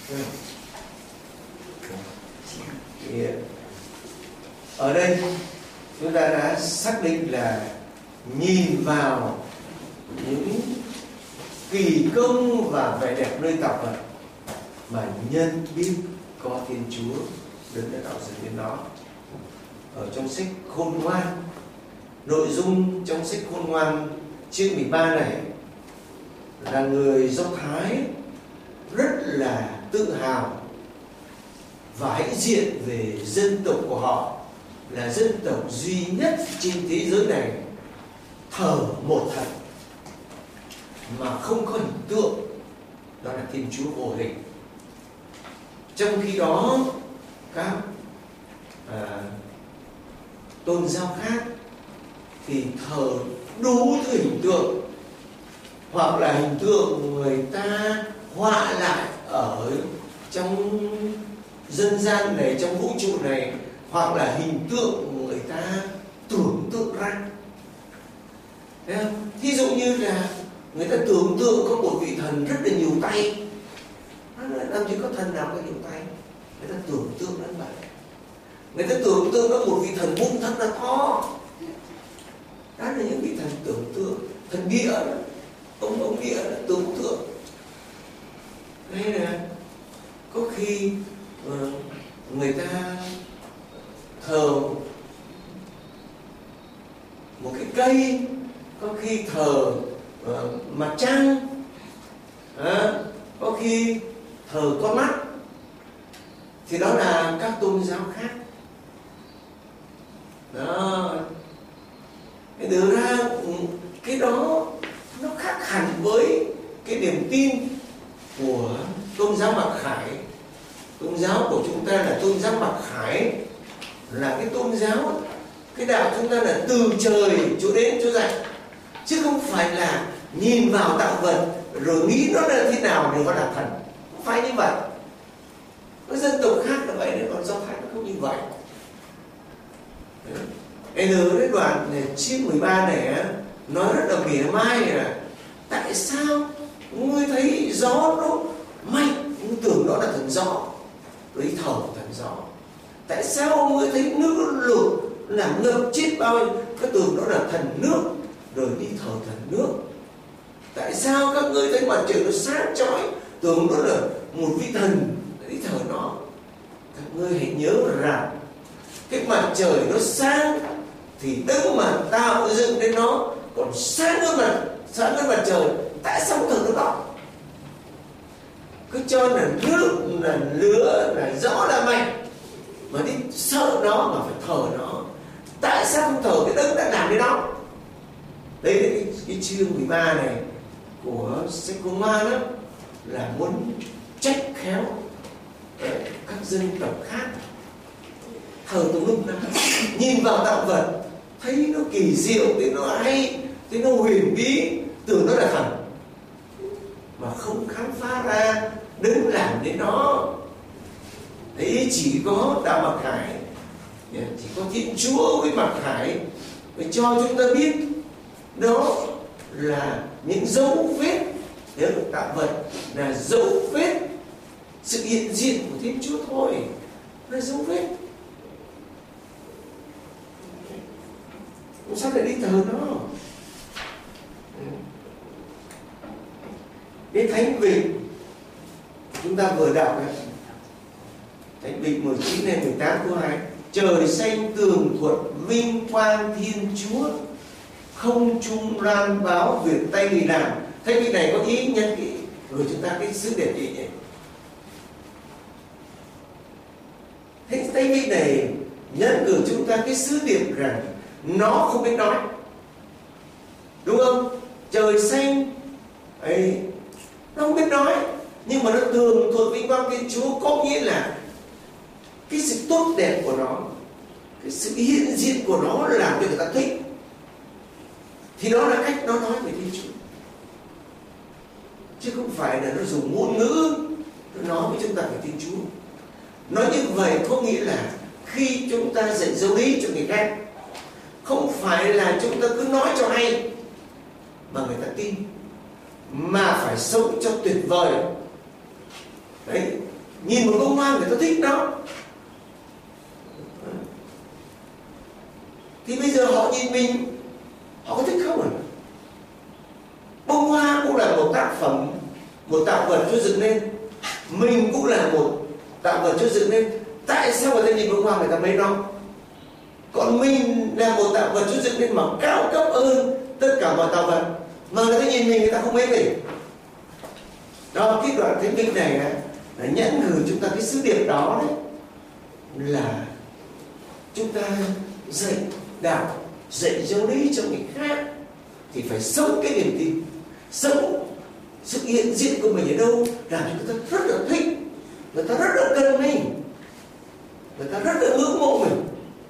Thì ở đây chúng ta đã xác định là nhìn vào những kỳ công và vẻ đẹp nơi tạo vật mà nhân biết có Thiên Chúa đấng đã tạo dựng nên nó. Ở trong sách Khôn Ngoan, nội dung trong sách Khôn Ngoan chương mười ba này là người Do Thái rất là tự hào và hãnh diện về dân tộc của họ, là dân tộc duy nhất trên thế giới này thờ một thần mà không có hình tượng, đó là Thiên Chúa vô hình. Trong khi đó các à, tôn giáo khác thì thờ đủ thứ hình tượng, hoặc là hình tượng người ta họa lại ở trong dân gian này, trong vũ trụ này, hoặc là hình tượng người ta tưởng tượng ra. Thấy không? Ví dụ như là người ta tưởng tượng có một vị thần rất là nhiều tay, làm gì có thần nào có nhiều tay. người ta tưởng tượng đến vậy. Người ta tưởng tượng nó một vị thần bụng thật là to. Đó là những vị thần tưởng tượng, thần địa đó. Ông ông địa là tưởng tượng. Hay là có khi uh, người ta thờ một cái cây, có khi thờ uh, mặt trăng, à, có khi thờ con mắt, thì đó là các tôn giáo khác. Đó, cái đưa ra cái đó nó khác hẳn với cái niềm tin của tôn giáo Mặc Khải. Tôn giáo của chúng ta là tôn giáo Mặc Khải, là cái tôn giáo, cái đạo chúng ta là từ trời chỗ đến chỗ dạy, chứ không phải là nhìn vào tạo vật rồi nghĩ nó là thế nào thì nó là thần. Không phải như vậy. Có dân tộc khác là vậy, còn Do Thái nó không như vậy. Bây giờ cái đoạn chương mười ba này nói rất là mỉa mai là tại sao ngươi thấy gió nó mạnh, ngươi tưởng đó là thần gió, rồi đi thờ thần gió. Tại sao ngươi thấy nước nó lụt làm ngập chết bao nhiêu, các tưởng đó là thần nước, rồi đi thờ thần nước. Tại sao các ngươi thấy mặt trời nó sáng chói, tưởng đó là một vị thần, đi thờ nó. Các ngươi hãy nhớ rằng cái mặt trời nó sáng thì đấng mà tạo dựng đến nó còn sáng hơn mặt sáng hơn mặt trời, tại sao không thờ nó đó? Cứ cho là nước là lửa là gió là mạnh mà đi sợ nó mà phải thờ nó, tại sao không thờ cái đấng đã làm đến nó? Đây là cái, cái chương mười ba này của sách Công an đó, là muốn trách khéo các dân tộc khác thờ tùng lung đó, nhìn vào tạo vật thấy nó kỳ diệu, thấy nó hay, thấy nó huyền bí, tưởng nó là thần, mà không khám phá ra đừng làm đến nó. Đấy, chỉ có đạo Mặc Khải, chỉ có Thiên Chúa với Mặc Khải phải cho chúng ta biết đó là những dấu vết, nếu tạo vật là dấu vết sự hiện diện của Thiên Chúa thôi, là dấu vết. Sao lại đi thờ nó? Cái thánh vị chúng ta vừa đọc ấy, thánh vị mười chín đến mười tám câu hai: trời xanh tường thuật vinh quang Thiên Chúa, không trung loan báo việc tay người làm. Thánh vị này có ý nhân cái rồi chúng ta cái sứ điệp gì nhỉ? Thánh thánh vị này nhấn gửi chúng ta cái sứ điệp rằng nó không biết nói, đúng không? Trời xanh ấy, nó không biết nói, nhưng mà nó tường thuật vinh quang Thiên Chúa, có nghĩa là cái sự tốt đẹp của nó, cái sự hiện diện của nó làm cho người ta thích, thì đó là cách nó nói về Thiên Chúa, chứ không phải là nó dùng ngôn ngữ nó nói với chúng ta về Thiên Chúa. Nói như vậy có nghĩa là khi chúng ta dạy giáo lý cho người khác, không phải là chúng ta cứ nói cho hay mà người ta tin, mà phải sống cho tuyệt vời. Đấy, nhìn một bông hoa người ta thích nó, thì bây giờ họ nhìn mình, họ có thích không? À? Bông hoa cũng là một tác phẩm, một tạo vật cho dựng nên. Mình cũng là một tạo vật cho dựng nên. Tại sao người ta nhìn bông hoa người ta mấy nó? Còn mình là một tạo vật cho dựng nên mà cao cấp hơn tất cả mọi tạo vật, mà người ta nhìn mình người ta không mấy mình. Đó, cái đoạn thánh kinh này là nhẫn gửi chúng ta cái sứ điệp đó đấy, là chúng ta dạy đạo, dạy giáo lý cho người khác thì phải sống cái niềm tin, sống sự hiện diện của mình ở đâu làm cho người ta rất là thích, người ta rất là cần mình, người ta rất là ngưỡng mộ mình.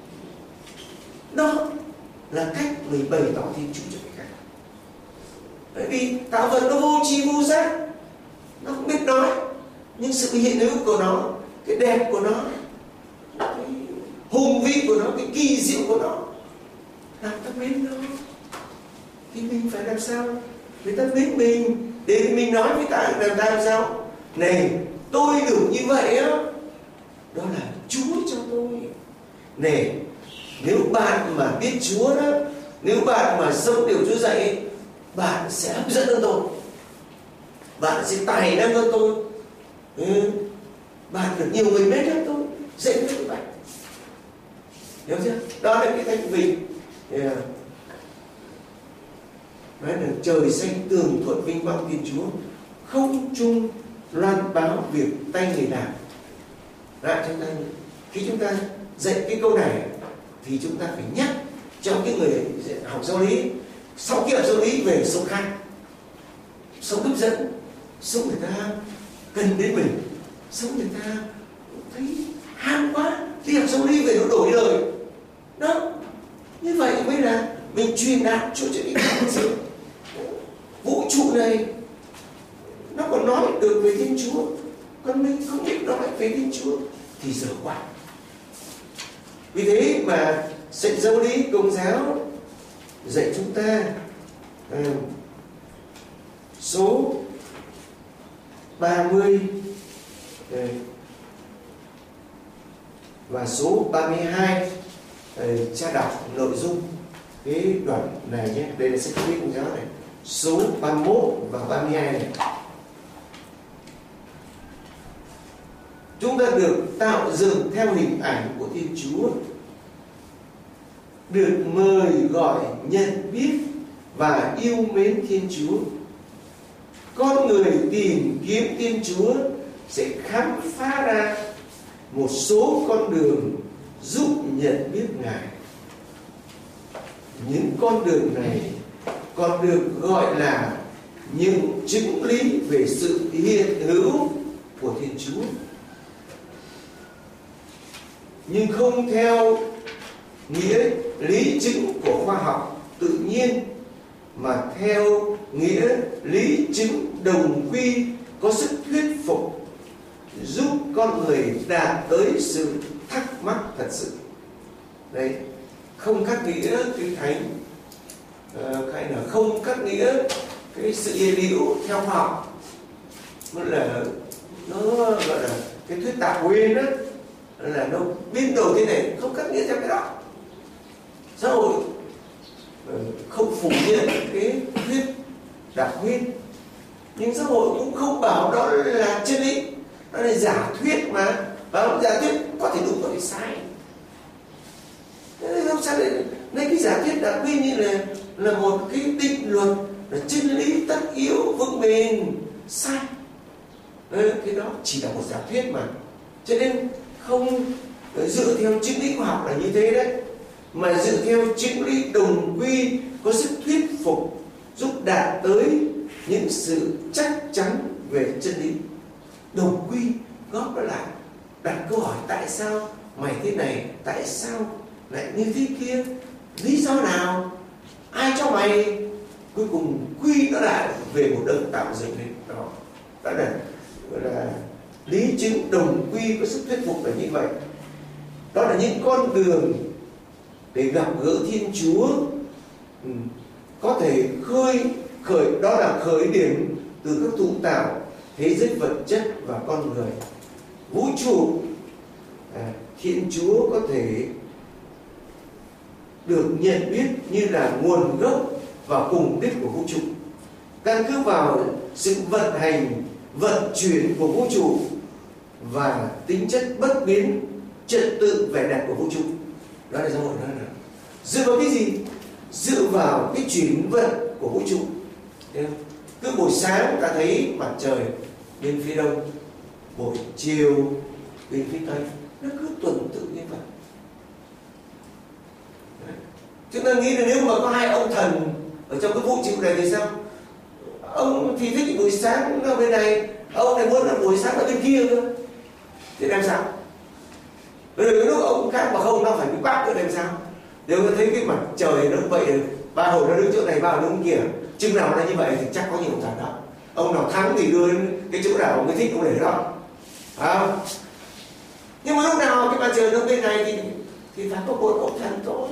Đó là cách mình bày tỏ Thiên Chúa cho người khác. Bởi vì tạo vật nó vô tri vô giác, nó không biết nói, nhưng sự hiện hữu của nó, cái đẹp của nó, cái hùng vĩ của nó, cái kỳ diệu của nó làm ta mến nó. Thì mình phải làm sao người ta mến mình, để mình nói với ta làm ta làm sao? Này, tôi được như vậy á, Này, nếu bạn mà biết Chúa đó, nếu bạn mà sống điều Chúa dạy, bạn sẽ hấp dẫn hơn tôi, bạn sẽ tài năng hơn tôi, ừ. Bạn được nhiều người biết hơn tôi, dễ hơn tôi bạn. Hiểu chưa? Đó là cái thanh vị. Yeah. Nói là trời xanh tường thuận vinh quang Thiên Chúa, không trung loan báo việc tay người làm. Lại chúng ta, khi chúng ta dạy cái câu này thì chúng ta phải nhắc cho cái người học giáo lý, sau khi học giáo lý về sống khác, sống hấp dẫn, sống người ta cần đến mình, sống người ta thấy ham quá, đi học giáo lý về nó đổi đời. Đó, như vậy mới là mình truyền đạt cho những cái sự vũ trụ này nó còn nói được về Thiên Chúa, còn mình không biết nói về Thiên Chúa thì dở quá. Vì thế mà sách giáo lý Công giáo dạy chúng ta à, số ba mươi à, và số ba mươi hai, à, cha đọc nội dung cái đoạn này nhé. Đây là sách giáo lý Công giáo này, số ba mươi mốt và ba mươi hai này. Chúng ta được tạo dựng theo hình ảnh của Thiên Chúa, được mời gọi nhận biết và yêu mến Thiên Chúa. Con người tìm kiếm Thiên Chúa sẽ khám phá ra một số con đường giúp nhận biết Ngài. Những con đường này còn được gọi là những chứng lý về sự hiện hữu của Thiên Chúa, nhưng không theo nghĩa lý chứng của khoa học tự nhiên, mà theo nghĩa lý chứng đồng quy có sức thuyết phục, giúp con người đạt tới sự thắc mắc thật sự. Đấy, không khác nghĩa kinh thánh, uh, hay là không khác nghĩa cái sự hiện hữu theo khoa học, nó là nó gọi là cái thuyết tạo nguyên đó, là nó biến đổi thế này, không khác nghĩa theo cái đó. Xã hội không phủ nhận cái thuyết đạo nguyên, nhưng xã hội cũng không bảo đó là chân lý, đó là giả thuyết mà, và giả thuyết có thể đúng có thể sai. Thế không sao đấy, nên cái giả thuyết đạo nguyên như là là một cái định luật, là chân lý tất yếu vững bền, sai. Đấy, cái đó chỉ là một giả thuyết mà, cho nên không dựa theo chứng lý khoa học là như thế đấy, mà dựa theo chứng lý đồng quy có sức thuyết phục, giúp đạt tới những sự chắc chắn về chân lý. Đồng quy góp nó lại, đặt câu hỏi tại sao mày thế này, tại sao lại như thế kia, lý do nào, ai cho mày, cuối cùng quy nó lại về một đấng tạo dựng nên đó. Đó là gọi là lý chứng đồng quy có sức thuyết phục là như vậy. Đó là những con đường để gặp gỡ Thiên Chúa, ừ. có thể khơi khởi, đó là khởi điểm từ các thụ tạo thế giới vật chất và con người, vũ trụ. à, Thiên Chúa có thể được nhận biết như là nguồn gốc và cùng đích của vũ trụ, căn cứ vào sự vận hành, vận chuyển của vũ trụ và tính chất bất biến, trật tự vẻ đẹp của vũ trụ. Đó là giáo hội đó là dựa vào cái gì? Dựa vào cái chuyển vận của vũ trụ. Cứ buổi sáng ta thấy mặt trời bên phía đông, buổi chiều bên phía tây, nó cứ tuần tự như vậy. Đấy. Chúng ta nghĩ là nếu mà có hai ông thần ở trong cái vũ trụ này thì sao? Ông thì thích buổi sáng ở bên này, ông này muốn là buổi sáng ở bên kia cơ, thì làm sao? Rồi lúc ông khác mà không, nó phải bị bắt nữa làm sao? Nếu mà thấy cái mặt trời nó vậy, ba hồi nó đứng chỗ này, ba hồi nó đứng kia, chừng nào nó như vậy thì chắc có nhiều thần đó. Ông nào thắng thì đưa cái chỗ nào người thích cũng để đó. À, nhưng mà lúc nào cái mặt trời nó bên này thì thì phải có một ông thần thôi.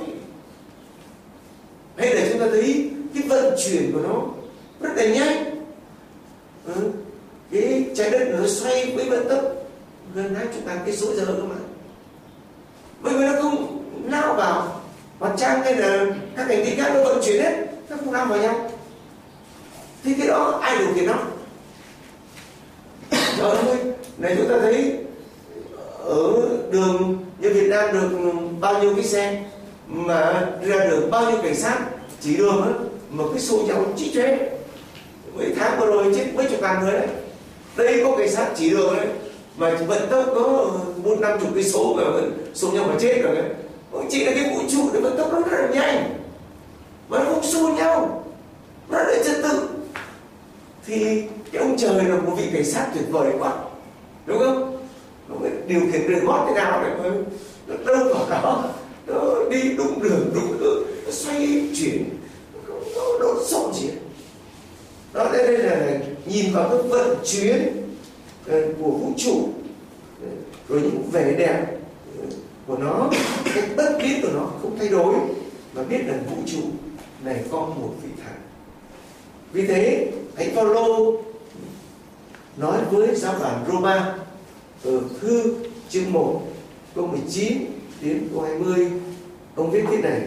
Hay để chúng ta thấy cái vận chuyển của nó rất là nhanh. Ừ. Cái trái đất nó xoay với vận tốc gần hai chục ngàn cây số giờ cơ mà. Bởi vì nó không mặt trăng hay là các hành tinh khác nó vận chuyển hết, nó không làm vào nhau. Thì cái đó ai điều khiển nó? Trời ơi, này chúng ta thấy ở đường như Việt Nam được bao nhiêu cái xe mà ra đường, bao nhiêu cảnh sát chỉ đường á, mà cái xô nhau chít chóe. Mấy tháng vừa rồi chết mấy chục ngàn người đấy. Đây có cảnh sát chỉ đường đấy mà vận tốc có bốn năm chục cây số mà vẫn xô nhau mà chết rồi đấy. Chỉ là cái vũ trụ để vận tốc nó rất là nhanh mà nó không xô nhau, nó lại trật tự. Thì cái ông trời là một vị cảnh sát tuyệt vời quá, đúng không? Nó điều khiển đường mót thế nào để nó đâu vào đó, nó đi đúng đường đúng hướng, nó xoay chuyển, nó đột xộn gì. Đó, đây là nhìn vào cái vận chuyển của vũ trụ, rồi những vẻ đẹp của nó, cái bất biến của nó không thay đổi, mà biết rằng vũ trụ này có một vị thần. Vì thế Thánh Phaolô nói với giáo đoàn Roma ở thư chương một câu mười chín đến câu hai mươi, ông viết thế này: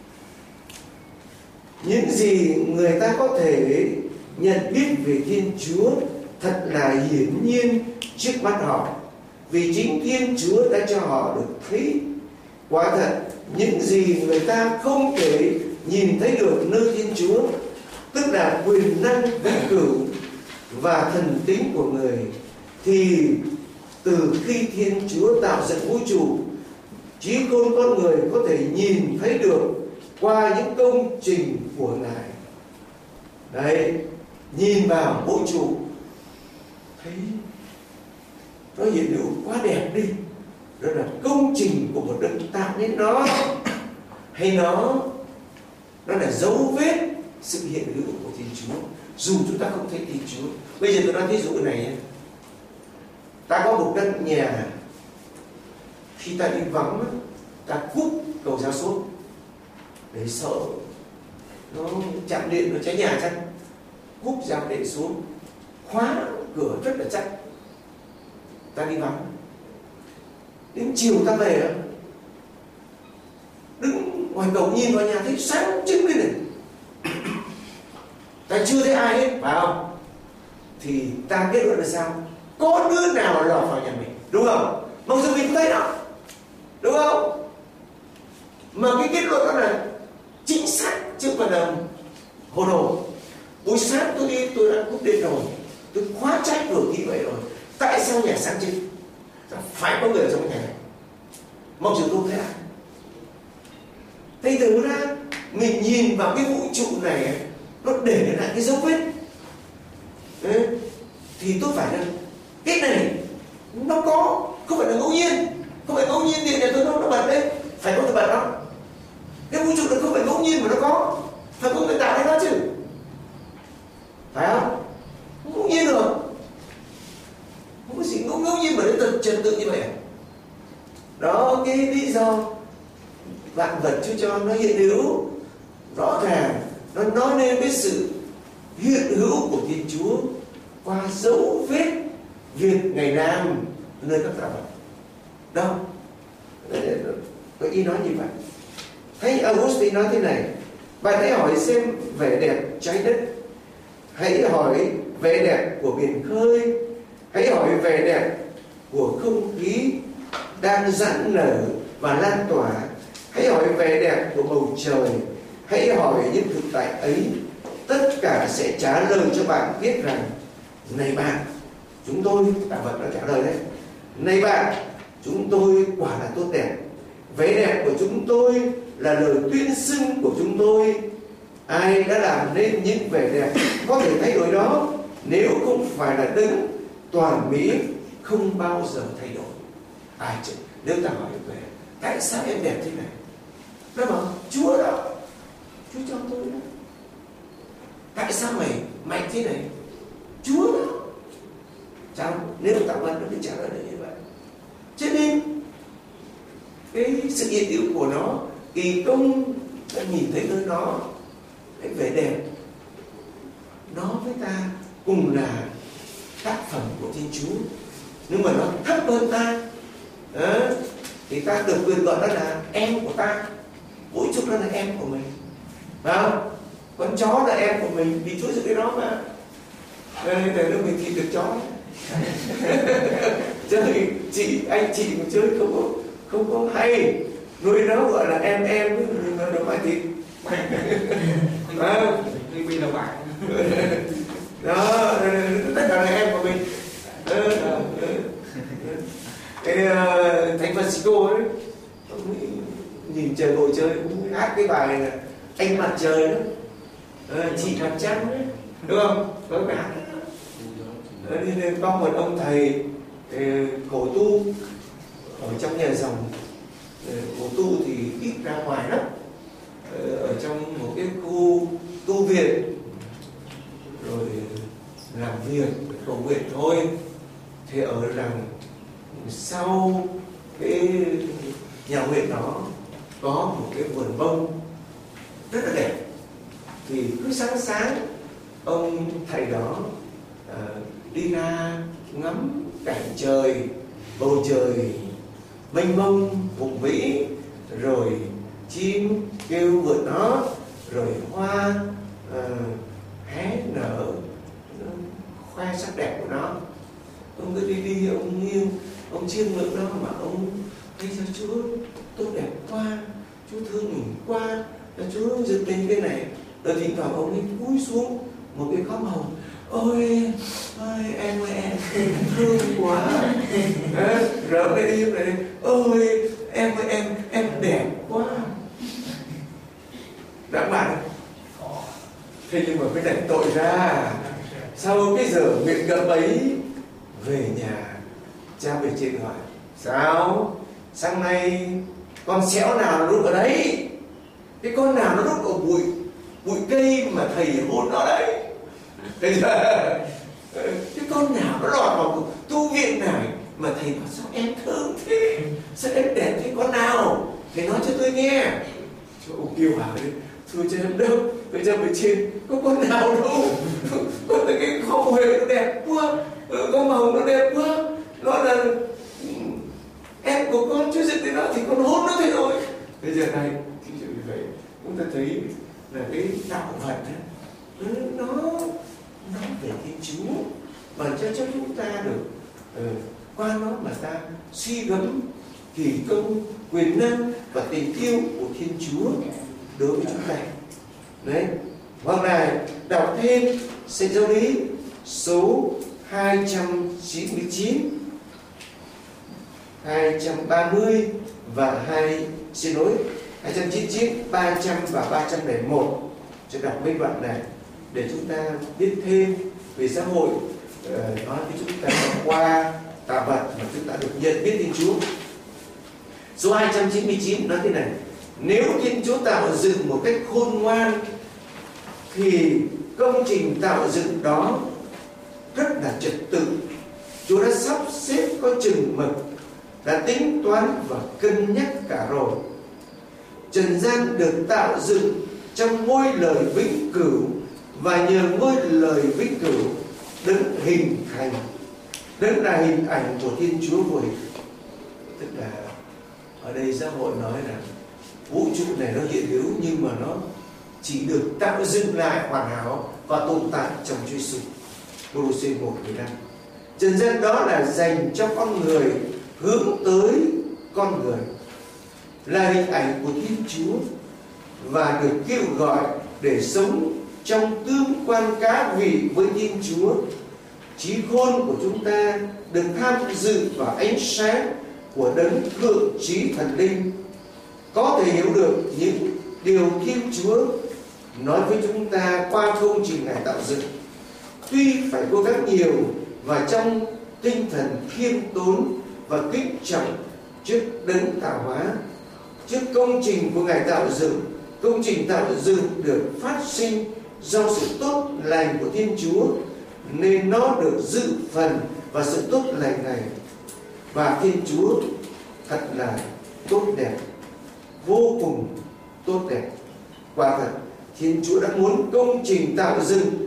những gì người ta có thể nhận biết về Thiên Chúa thật là hiển nhiên trước mắt họ, vì chính Thiên Chúa đã cho họ được thấy. Quả thật, những gì người ta không thể nhìn thấy được nơi Thiên Chúa, tức là quyền năng vĩnh cửu và thần tính của người, thì từ khi Thiên Chúa tạo dựng vũ trụ, trí khôn con người có thể nhìn thấy được qua những công trình của Ngài. Đấy, nhìn vào vũ trụ thấy nó hiện hữu quá đẹp đi, đó là công trình của một đấng tạo nên nó, hay nó nó là dấu vết sự hiện hữu của Thiên Chúa dù chúng ta không thấy Thiên Chúa. Bây giờ tôi nói ví dụ này nhé. Ta có một căn nhà, khi ta đi vắng ta cúp cầu gia sốt để sợ nó chạm điện nó cháy nhà chăng, cúp dao điện xuống, khóa cửa rất là chắc. Ta đi vắng, đến chiều ta về, đứng ngoài cổng nhìn vào nhà thấy sáng trưng lên này, ta chưa thấy ai hết, phải không? Thì ta kết luận là sao? Có đứa nào lọt vào nhà mình, đúng không? Mặc dù mình không thấy đâu, đúng không? Mà cái kết luận đó là chính xác chứ không phải là hồ đồ. Buổi sáng tôi đi, tôi đã cúp điện rồi, tôi khóa trái cửa kỹ vậy rồi, tại sao nhà sáng trưng? Phải có người ở trong nhà này, mặc dù tôi không thấy ai. Thế từ ra mình nhìn vào cái vũ trụ này, nó để lại cái dấu vết. Đấy. Thì tôi phải là cái này nó có, không phải là ngẫu nhiên, không phải ngẫu nhiên điện này tôi nó, nó bật đấy, phải có người bật đó. Cái vũ trụ này không phải ngẫu nhiên mà nó có, phải có người tạo ra nó chứ, phải không? Không ngẫu nhiên được, không có gì ngẫu ngẫu nhiên mà nó trật tự như vậy. Đó, cái lý do vạn vật Chúa cho nó hiện hữu rõ ràng, nó nói lên cái sự hiện hữu của Thiên Chúa qua dấu vết việc Ngài làm nơi các tạo vật. Đâu? Tôi ý nói như vậy. Thánh Augustine nói thế này: bạn hãy hỏi xem vẻ đẹp trái đất, hãy hỏi vẻ đẹp của biển khơi, hãy hỏi vẻ đẹp của không khí đang giãn nở và lan tỏa, hãy hỏi vẻ đẹp của bầu trời, hãy hỏi những thực tại ấy. Tất cả sẽ trả lời cho bạn biết rằng: này bạn, chúng tôi, tạo vật đã trả lời đấy, này bạn, chúng tôi quả là tốt đẹp. Vẻ đẹp của chúng tôi là lời tuyên xưng của chúng tôi. Ai đã làm nên những vẻ đẹp có thể thay đổi đó, nếu không phải là đấng toàn mỹ không bao giờ thay đổi. Ai chứ? Nếu ta hỏi về tại sao em đẹp thế này, nó bảo Chúa đó, Chúa cho tôi đó. Tại sao mày mạnh thế này? Chúa đó. Sao? Nếu tạo vật nó mới trả lời như vậy. Cho nên cái sự hiện hữu của nó, kỳ công đã nhìn thấy nơi nó, cái vẻ đẹp nó với ta cùng là tác phẩm của Thiên Chúa, nhưng mà nó thấp hơn ta, đó, thì ta được quyền gọi đó là em của ta. Vũ trụ đó là em của mình, à, con chó là em của mình vì Chúa dựng cái đó mà. Để nó mình thịt được chó. Chơi chị anh chị mà chơi không có không có hay, nuôi nó gọi là em em nhưng mà nó phải thịt. À, vì là bạn đó, tất cả là em của mình. Cái uh, Thánh Francisco ấy, nhìn trời ngồi chơi cũng hát cái bài này là anh mặt trời đó, à, chị mặt trăng đấy, đúng không? Có cái hát đó. Nên có một ông thầy khổ tu ở trong nhà dòng, khổ tu thì ít ra ngoài lắm, ở trong một cái khu tu viện rồi làm việc cầu nguyện thôi. Thì ở làng sau cái nhà nguyện đó có một cái vườn bông rất là đẹp. Thì cứ sáng sáng ông thầy đó uh, đi ra ngắm cảnh trời, bầu trời mênh mông hùng vĩ, rồi chim kêu vượt nó, rồi hoa uh, hé nở khoe sắc đẹp của nó. Ông cứ đi đi, ông nghiêng, ông chiêm ngưỡng đó mà ông thấy sao Chúa tốt đẹp quá, Chúa thương mình quá, Chúa dựng lên cái này. Rồi thỉnh thoảng ông ấy cúi xuống một cái khóm hồng, ôi ôi em ơi em thương quá. Rồi ông ấy đi này, ôi em ơi em em đẹp quá. Đã bạn thế nhưng mà cái này tội ra. Sau cái giờ nguyện gấp ấy về nhà, cha về trên hỏi sao sáng nay con xéo nào nó rút ở đấy, cái con nào nó rút ở bụi bụi cây mà thầy hôn nó đấy. Thế giờ cái con nào nó lọt vào tu viện này mà thầy bảo sao em thương thế, sao em đẹp thế, con nào thầy nói cho tôi nghe. Cho ông kêu bảo đi, thưa cha em đâu, tôi cha về trên có con nào đâu, con thấy cái khóm huệ nó đẹp quá, con màu nó đẹp quá, nó là em của con, Chúa dựng tới nó thì con hôn nó thế thôi. Bây giờ này thì như vậy chúng ta thấy là cái đạo Phật ấy, nó nói về Thiên Chúa và cho cho chúng ta được uh, qua nó mà ta suy gẫm kỳ công, quyền năng và tình yêu của Thiên Chúa đối với chúng ta. Đấy, hoặc là đọc thêm sách Giáo lý số hai trăm chín mươi chín, hai trăm ba mươi và hai xin lỗi hai trăm chín mươi chín, ba trăm và ba trăm lẻ một, cho đọc mấy đoạn này để chúng ta biết thêm về xã hội, uh, nói với chúng ta qua tà vật mà chúng ta được nhận biết Thiên Chúa. Số hai trăm chín mươi chín nói thế này: nếu Thiên Chúa tạo dựng một cách khôn ngoan thì công trình tạo dựng đó rất là trật tự. Chúa đã sắp xếp có chừng mực, đã tính toán và cân nhắc cả rồi. Trần gian được tạo dựng trong ngôi lời vĩnh cửu, và nhờ ngôi lời vĩnh cửu đấng hình thành, đấng là hình ảnh của Thiên Chúa vô hình. Tức là ở đây giáo hội nói rằng vũ trụ này nó hiện hữu nhưng mà nó chỉ được tạo dựng lại hoàn hảo và tồn tại trong Chúa Giêsu. Cô-lô-xê một mười lăm. Trần gian đó là dành cho con người, hướng tới con người, là hình ảnh của Thiên Chúa và được kêu gọi để sống trong tương quan cá vị với Thiên Chúa. Trí khôn của chúng ta được tham dự vào ánh sáng của đấng thượng trí thần linh, có thể hiểu được những điều Thiên Chúa nói với chúng ta qua công trình Ngài tạo dựng. Tuy phải cố gắng nhiều và trong tinh thần khiêm tốn và kính trọng trước đấng tạo hóa, trước công trình của Ngài tạo dựng, công trình tạo dựng được phát sinh do sự tốt lành của Thiên Chúa, nên nó được dự phần và sự tốt lành này. Và Thiên Chúa thật là tốt đẹp, vô cùng tốt đẹp. Quả thật Thiên Chúa đã muốn công trình tạo dựng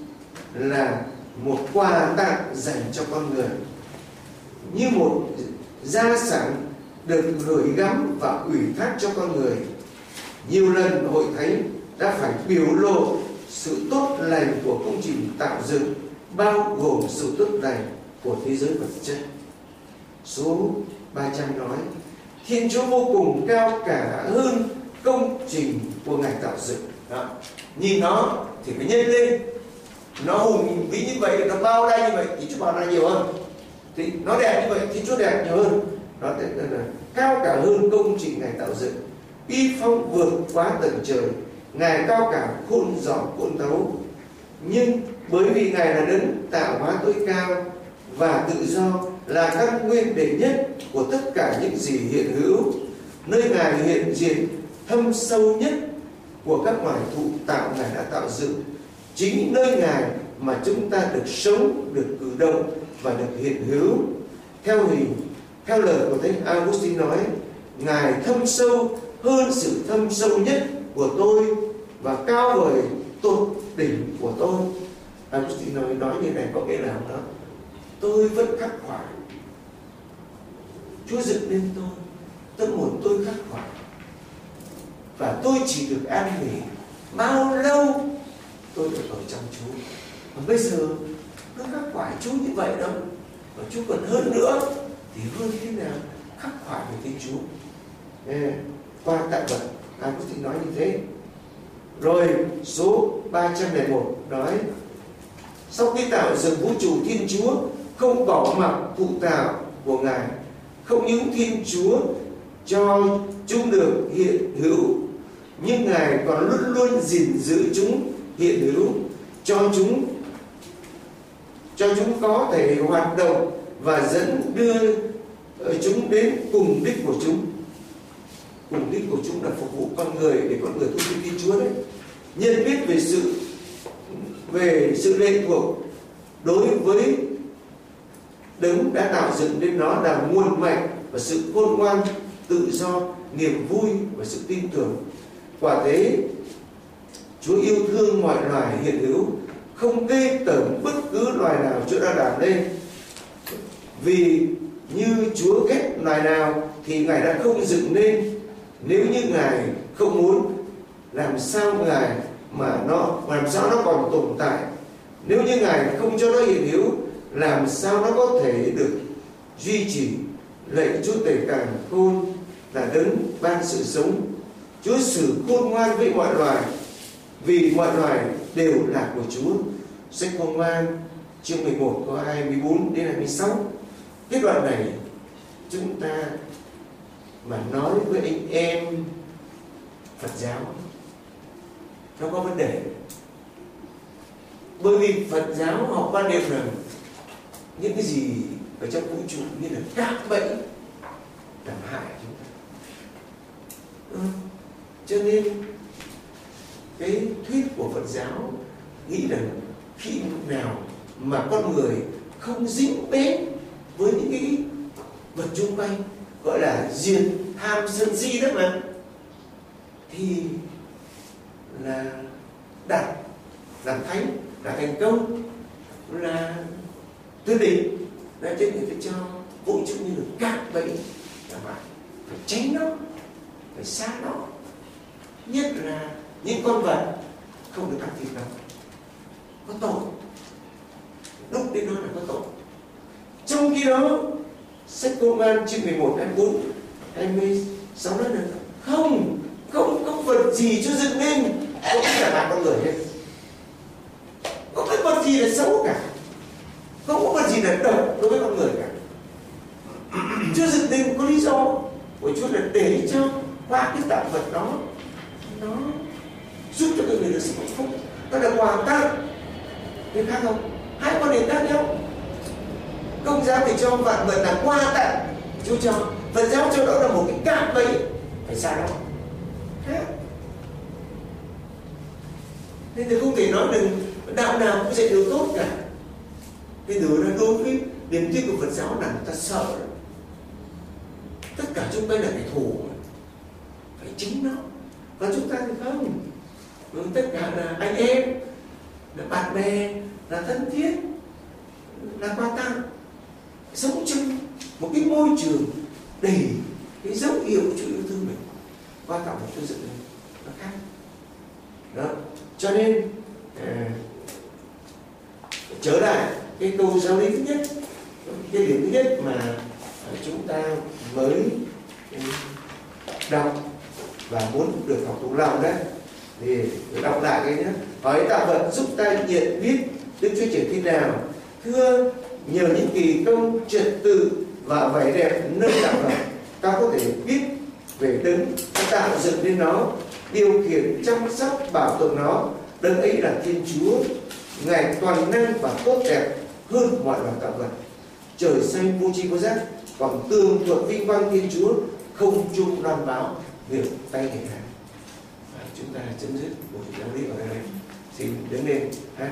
là một quà tặng dành cho con người, như một gia sản được gửi gắm và ủy thác cho con người. Nhiều lần hội thánh đã phải biểu lộ sự tốt lành của công trình tạo dựng, bao gồm sự tốt lành của thế giới vật chất. Số ba trăm nói, Thiên Chúa vô cùng cao cả hơn công trình của Ngài tạo dựng. Đó. Nhìn nó thì phải nhân lên, nó hùng vĩ như vậy, nó bao la như vậy thì Chúa bao la nhiều hơn. Thì nó đẹp như vậy thì Chúa đẹp nhiều hơn. Nó là cao cả hơn công trình Ngài tạo dựng, uy phong vượt quá tận trời, Ngài cao cả khôn giỏi khôn thấu. Nhưng bởi vì Ngài là đấng tạo hóa tối cao và tự do, là căn nguyên đệ nhất của tất cả những gì hiện hữu, nơi Ngài hiện diện thâm sâu nhất của các loài thụ tạo Ngài đã tạo dựng, chính nơi Ngài mà chúng ta được sống, được cử động và được hiện hữu. Theo hình, theo lời của Thánh Augustine nói, Ngài thâm sâu hơn sự thâm sâu nhất của tôi và cao vời tột đỉnh của tôi. Augustine nói, nói như này có nghĩa là đó, tôi vẫn khắc khoải, Chúa dựng nên tôi, tâm hồn tôi khắc khoải, và tôi chỉ được an nghỉ bao lâu tôi được ở trong Chúa. Và bây giờ nó khắc khoải Chúa như vậy đâu, và Chúa còn hơn nữa thì hơn thế nào? Khắc khoải về Thiên Chúa. Ê, qua tại vật Augustine nói như thế. Rồi số ba trăm lẻ một nói, sau khi tạo dựng vũ trụ, Thiên Chúa không bỏ mặc thụ tạo của Ngài. Không những Thiên Chúa cho chúng được hiện hữu, nhưng Ngài còn luôn luôn gìn giữ chúng hiện hữu, cho chúng cho chúng có thể hoạt động và dẫn đưa chúng đến cùng đích của chúng. Cùng đích của chúng là phục vụ con người, để con người tôn vinh Thiên Chúa đấy. Nhận biết về sự về sự lệ thuộc đối với đấng đã tạo dựng nên nó là nguồn mạnh và sự khôn ngoan, tự do, niềm vui và sự tin tưởng. Quả thế, Chúa yêu thương mọi loài hiện hữu, không ghê tởm bất cứ loài nào Chúa đã làm nên. Vì như Chúa ghét loài nào thì Ngài đã không dựng nên. Nếu như Ngài không muốn, làm sao Ngài mà nó làm sao nó còn tồn tại? Nếu như Ngài không cho nó hiện hữu, làm sao nó có thể được duy trì? Lạy Chúa Tể Càng Khôn là đấng ban sự sống. Chúa xử khôn ngoan với mọi loài, vì mọi loài đều là của Chúa. Sách Khôn Ngoan chương mười một câu hai mươi bốn đến hai mươi sáu. Cái đoạn này chúng ta mà nói với anh em Phật giáo nó có vấn đề. Bởi vì Phật giáo họ quan niệm rằng những cái gì ở trong vũ trụ như là các bẫy làm hại chúng ta. Ừ. Cho nên cái thuyết của Phật giáo nghĩ rằng khi nào mà con người không dính bén với những cái vật chung quanh, gọi là diệt tham sân si đó mà, thì là đạt làm thánh, là thành công, là tuyệt đỉnh. Là trên người ta cho vũ trụ như là các bẫy là vậy, phải tránh nó, phải xa nó, nhất là những con vật không được ăn thịt đâu, có tội, đúc đến nó là có tội. Trong khi đó sách Công an chương mười một hai mươi bốn hai mươi sáu nói là không không không vật gì cho dựng nên có cái là bạn con người hết, có cái vật gì là xấu cả, không có vật gì là độc đối với con người cả. Chưa dựng nên có lý do của Chúa là để cho qua cái tạo vật đó nó giúp cho cái người được sự hạnh phúc, nó được hòa tan. Thế khác không? Hai quan điểm khác nhau. Công giáo thì cho vạn vật là qua tặng Chúa cho, Phật giáo cho đó là một cái cạm bẫy, phải xa đó. Khác. Nên thì không thể nói được đạo nào cũng dạy điều tốt cả. Cái điều là đối với niềm tin của Phật giáo là người ta sợ lắm. Tất cả chúng ta là kẻ thù, phải chính nó. Còn chúng ta thì không, tất cả là anh em, là bạn bè, là thân thiết, là qua tặng, sống trong một cái môi trường đầy cái dấu hiệu Chúa yêu thương mình, qua tặng một Chúa dựng lên. nó khác. Đó, cho nên à, trở lại cái câu giáo lý thứ nhất, cái điểm thứ nhất mà chúng ta mới đọc và muốn được học thuộc lòng đấy, thì đọc lại cái nhé. Hỏi tạo vật giúp ta nhận biết Đức Chúa Trời thế nào. Thưa, nhờ những kỳ công trật tự và vẻ đẹp nơi tạo vật, ta có thể biết về Đấng đã tạo dựng nên nó, điều khiển chăm sóc bảo tồn nó. Đấng ấy là Thiên Chúa, Ngài toàn năng và tốt đẹp hơn mọi loài tạo vật. Trời xanh vô tri vô giác, còn tường thuật vinh quang Thiên Chúa, không trung loan báo việc tay Ngài làm. Chúng ta chấm dứt buổi giáo lý ở đây này. Xin đứng lên hát.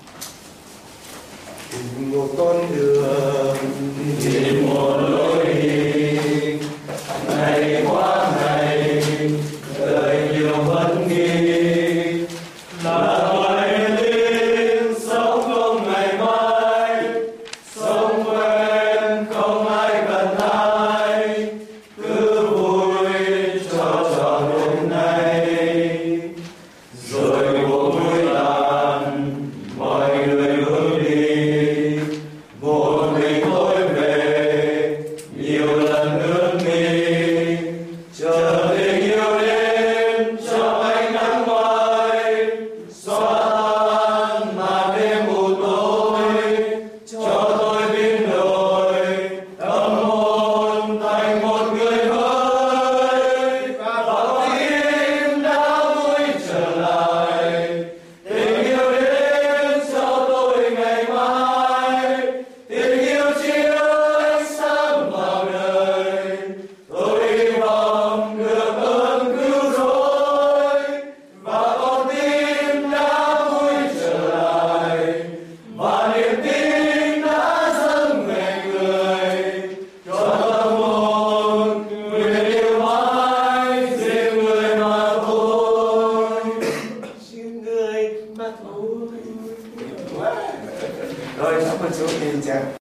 Tìm một con đường, tìm một lối đi, ngày qua ngày, đời nhiều vấn nghi, là loài linh sống không ngày mai, sống quen không ai cần ai, cứ vui cho tròn hôm nay, rồi cuộc vui tàn, mọi người hướng đi, một mình tôi về, nhiều lần ước nghĩ, chờ tình yêu đến trong ánh nắng ngoài, xóa tan màn đêm mù tối, cho tôi biến đổi tâm hồn thành một người mới, và tim đã vui trở lại. Tình yêu đến cho tôi ngày mai, tình yêu chiếu ánh sáng vào đời. Tôi hy vọng được ơn cứu rỗi, và con tim đã vui trở lại, và niềm tin đã dâng về người, cho tâm hồn nguyện yêu mãi riêng người mà thôi. xin người mà thôi. Rồi, cảm ơn chú nhìn chào.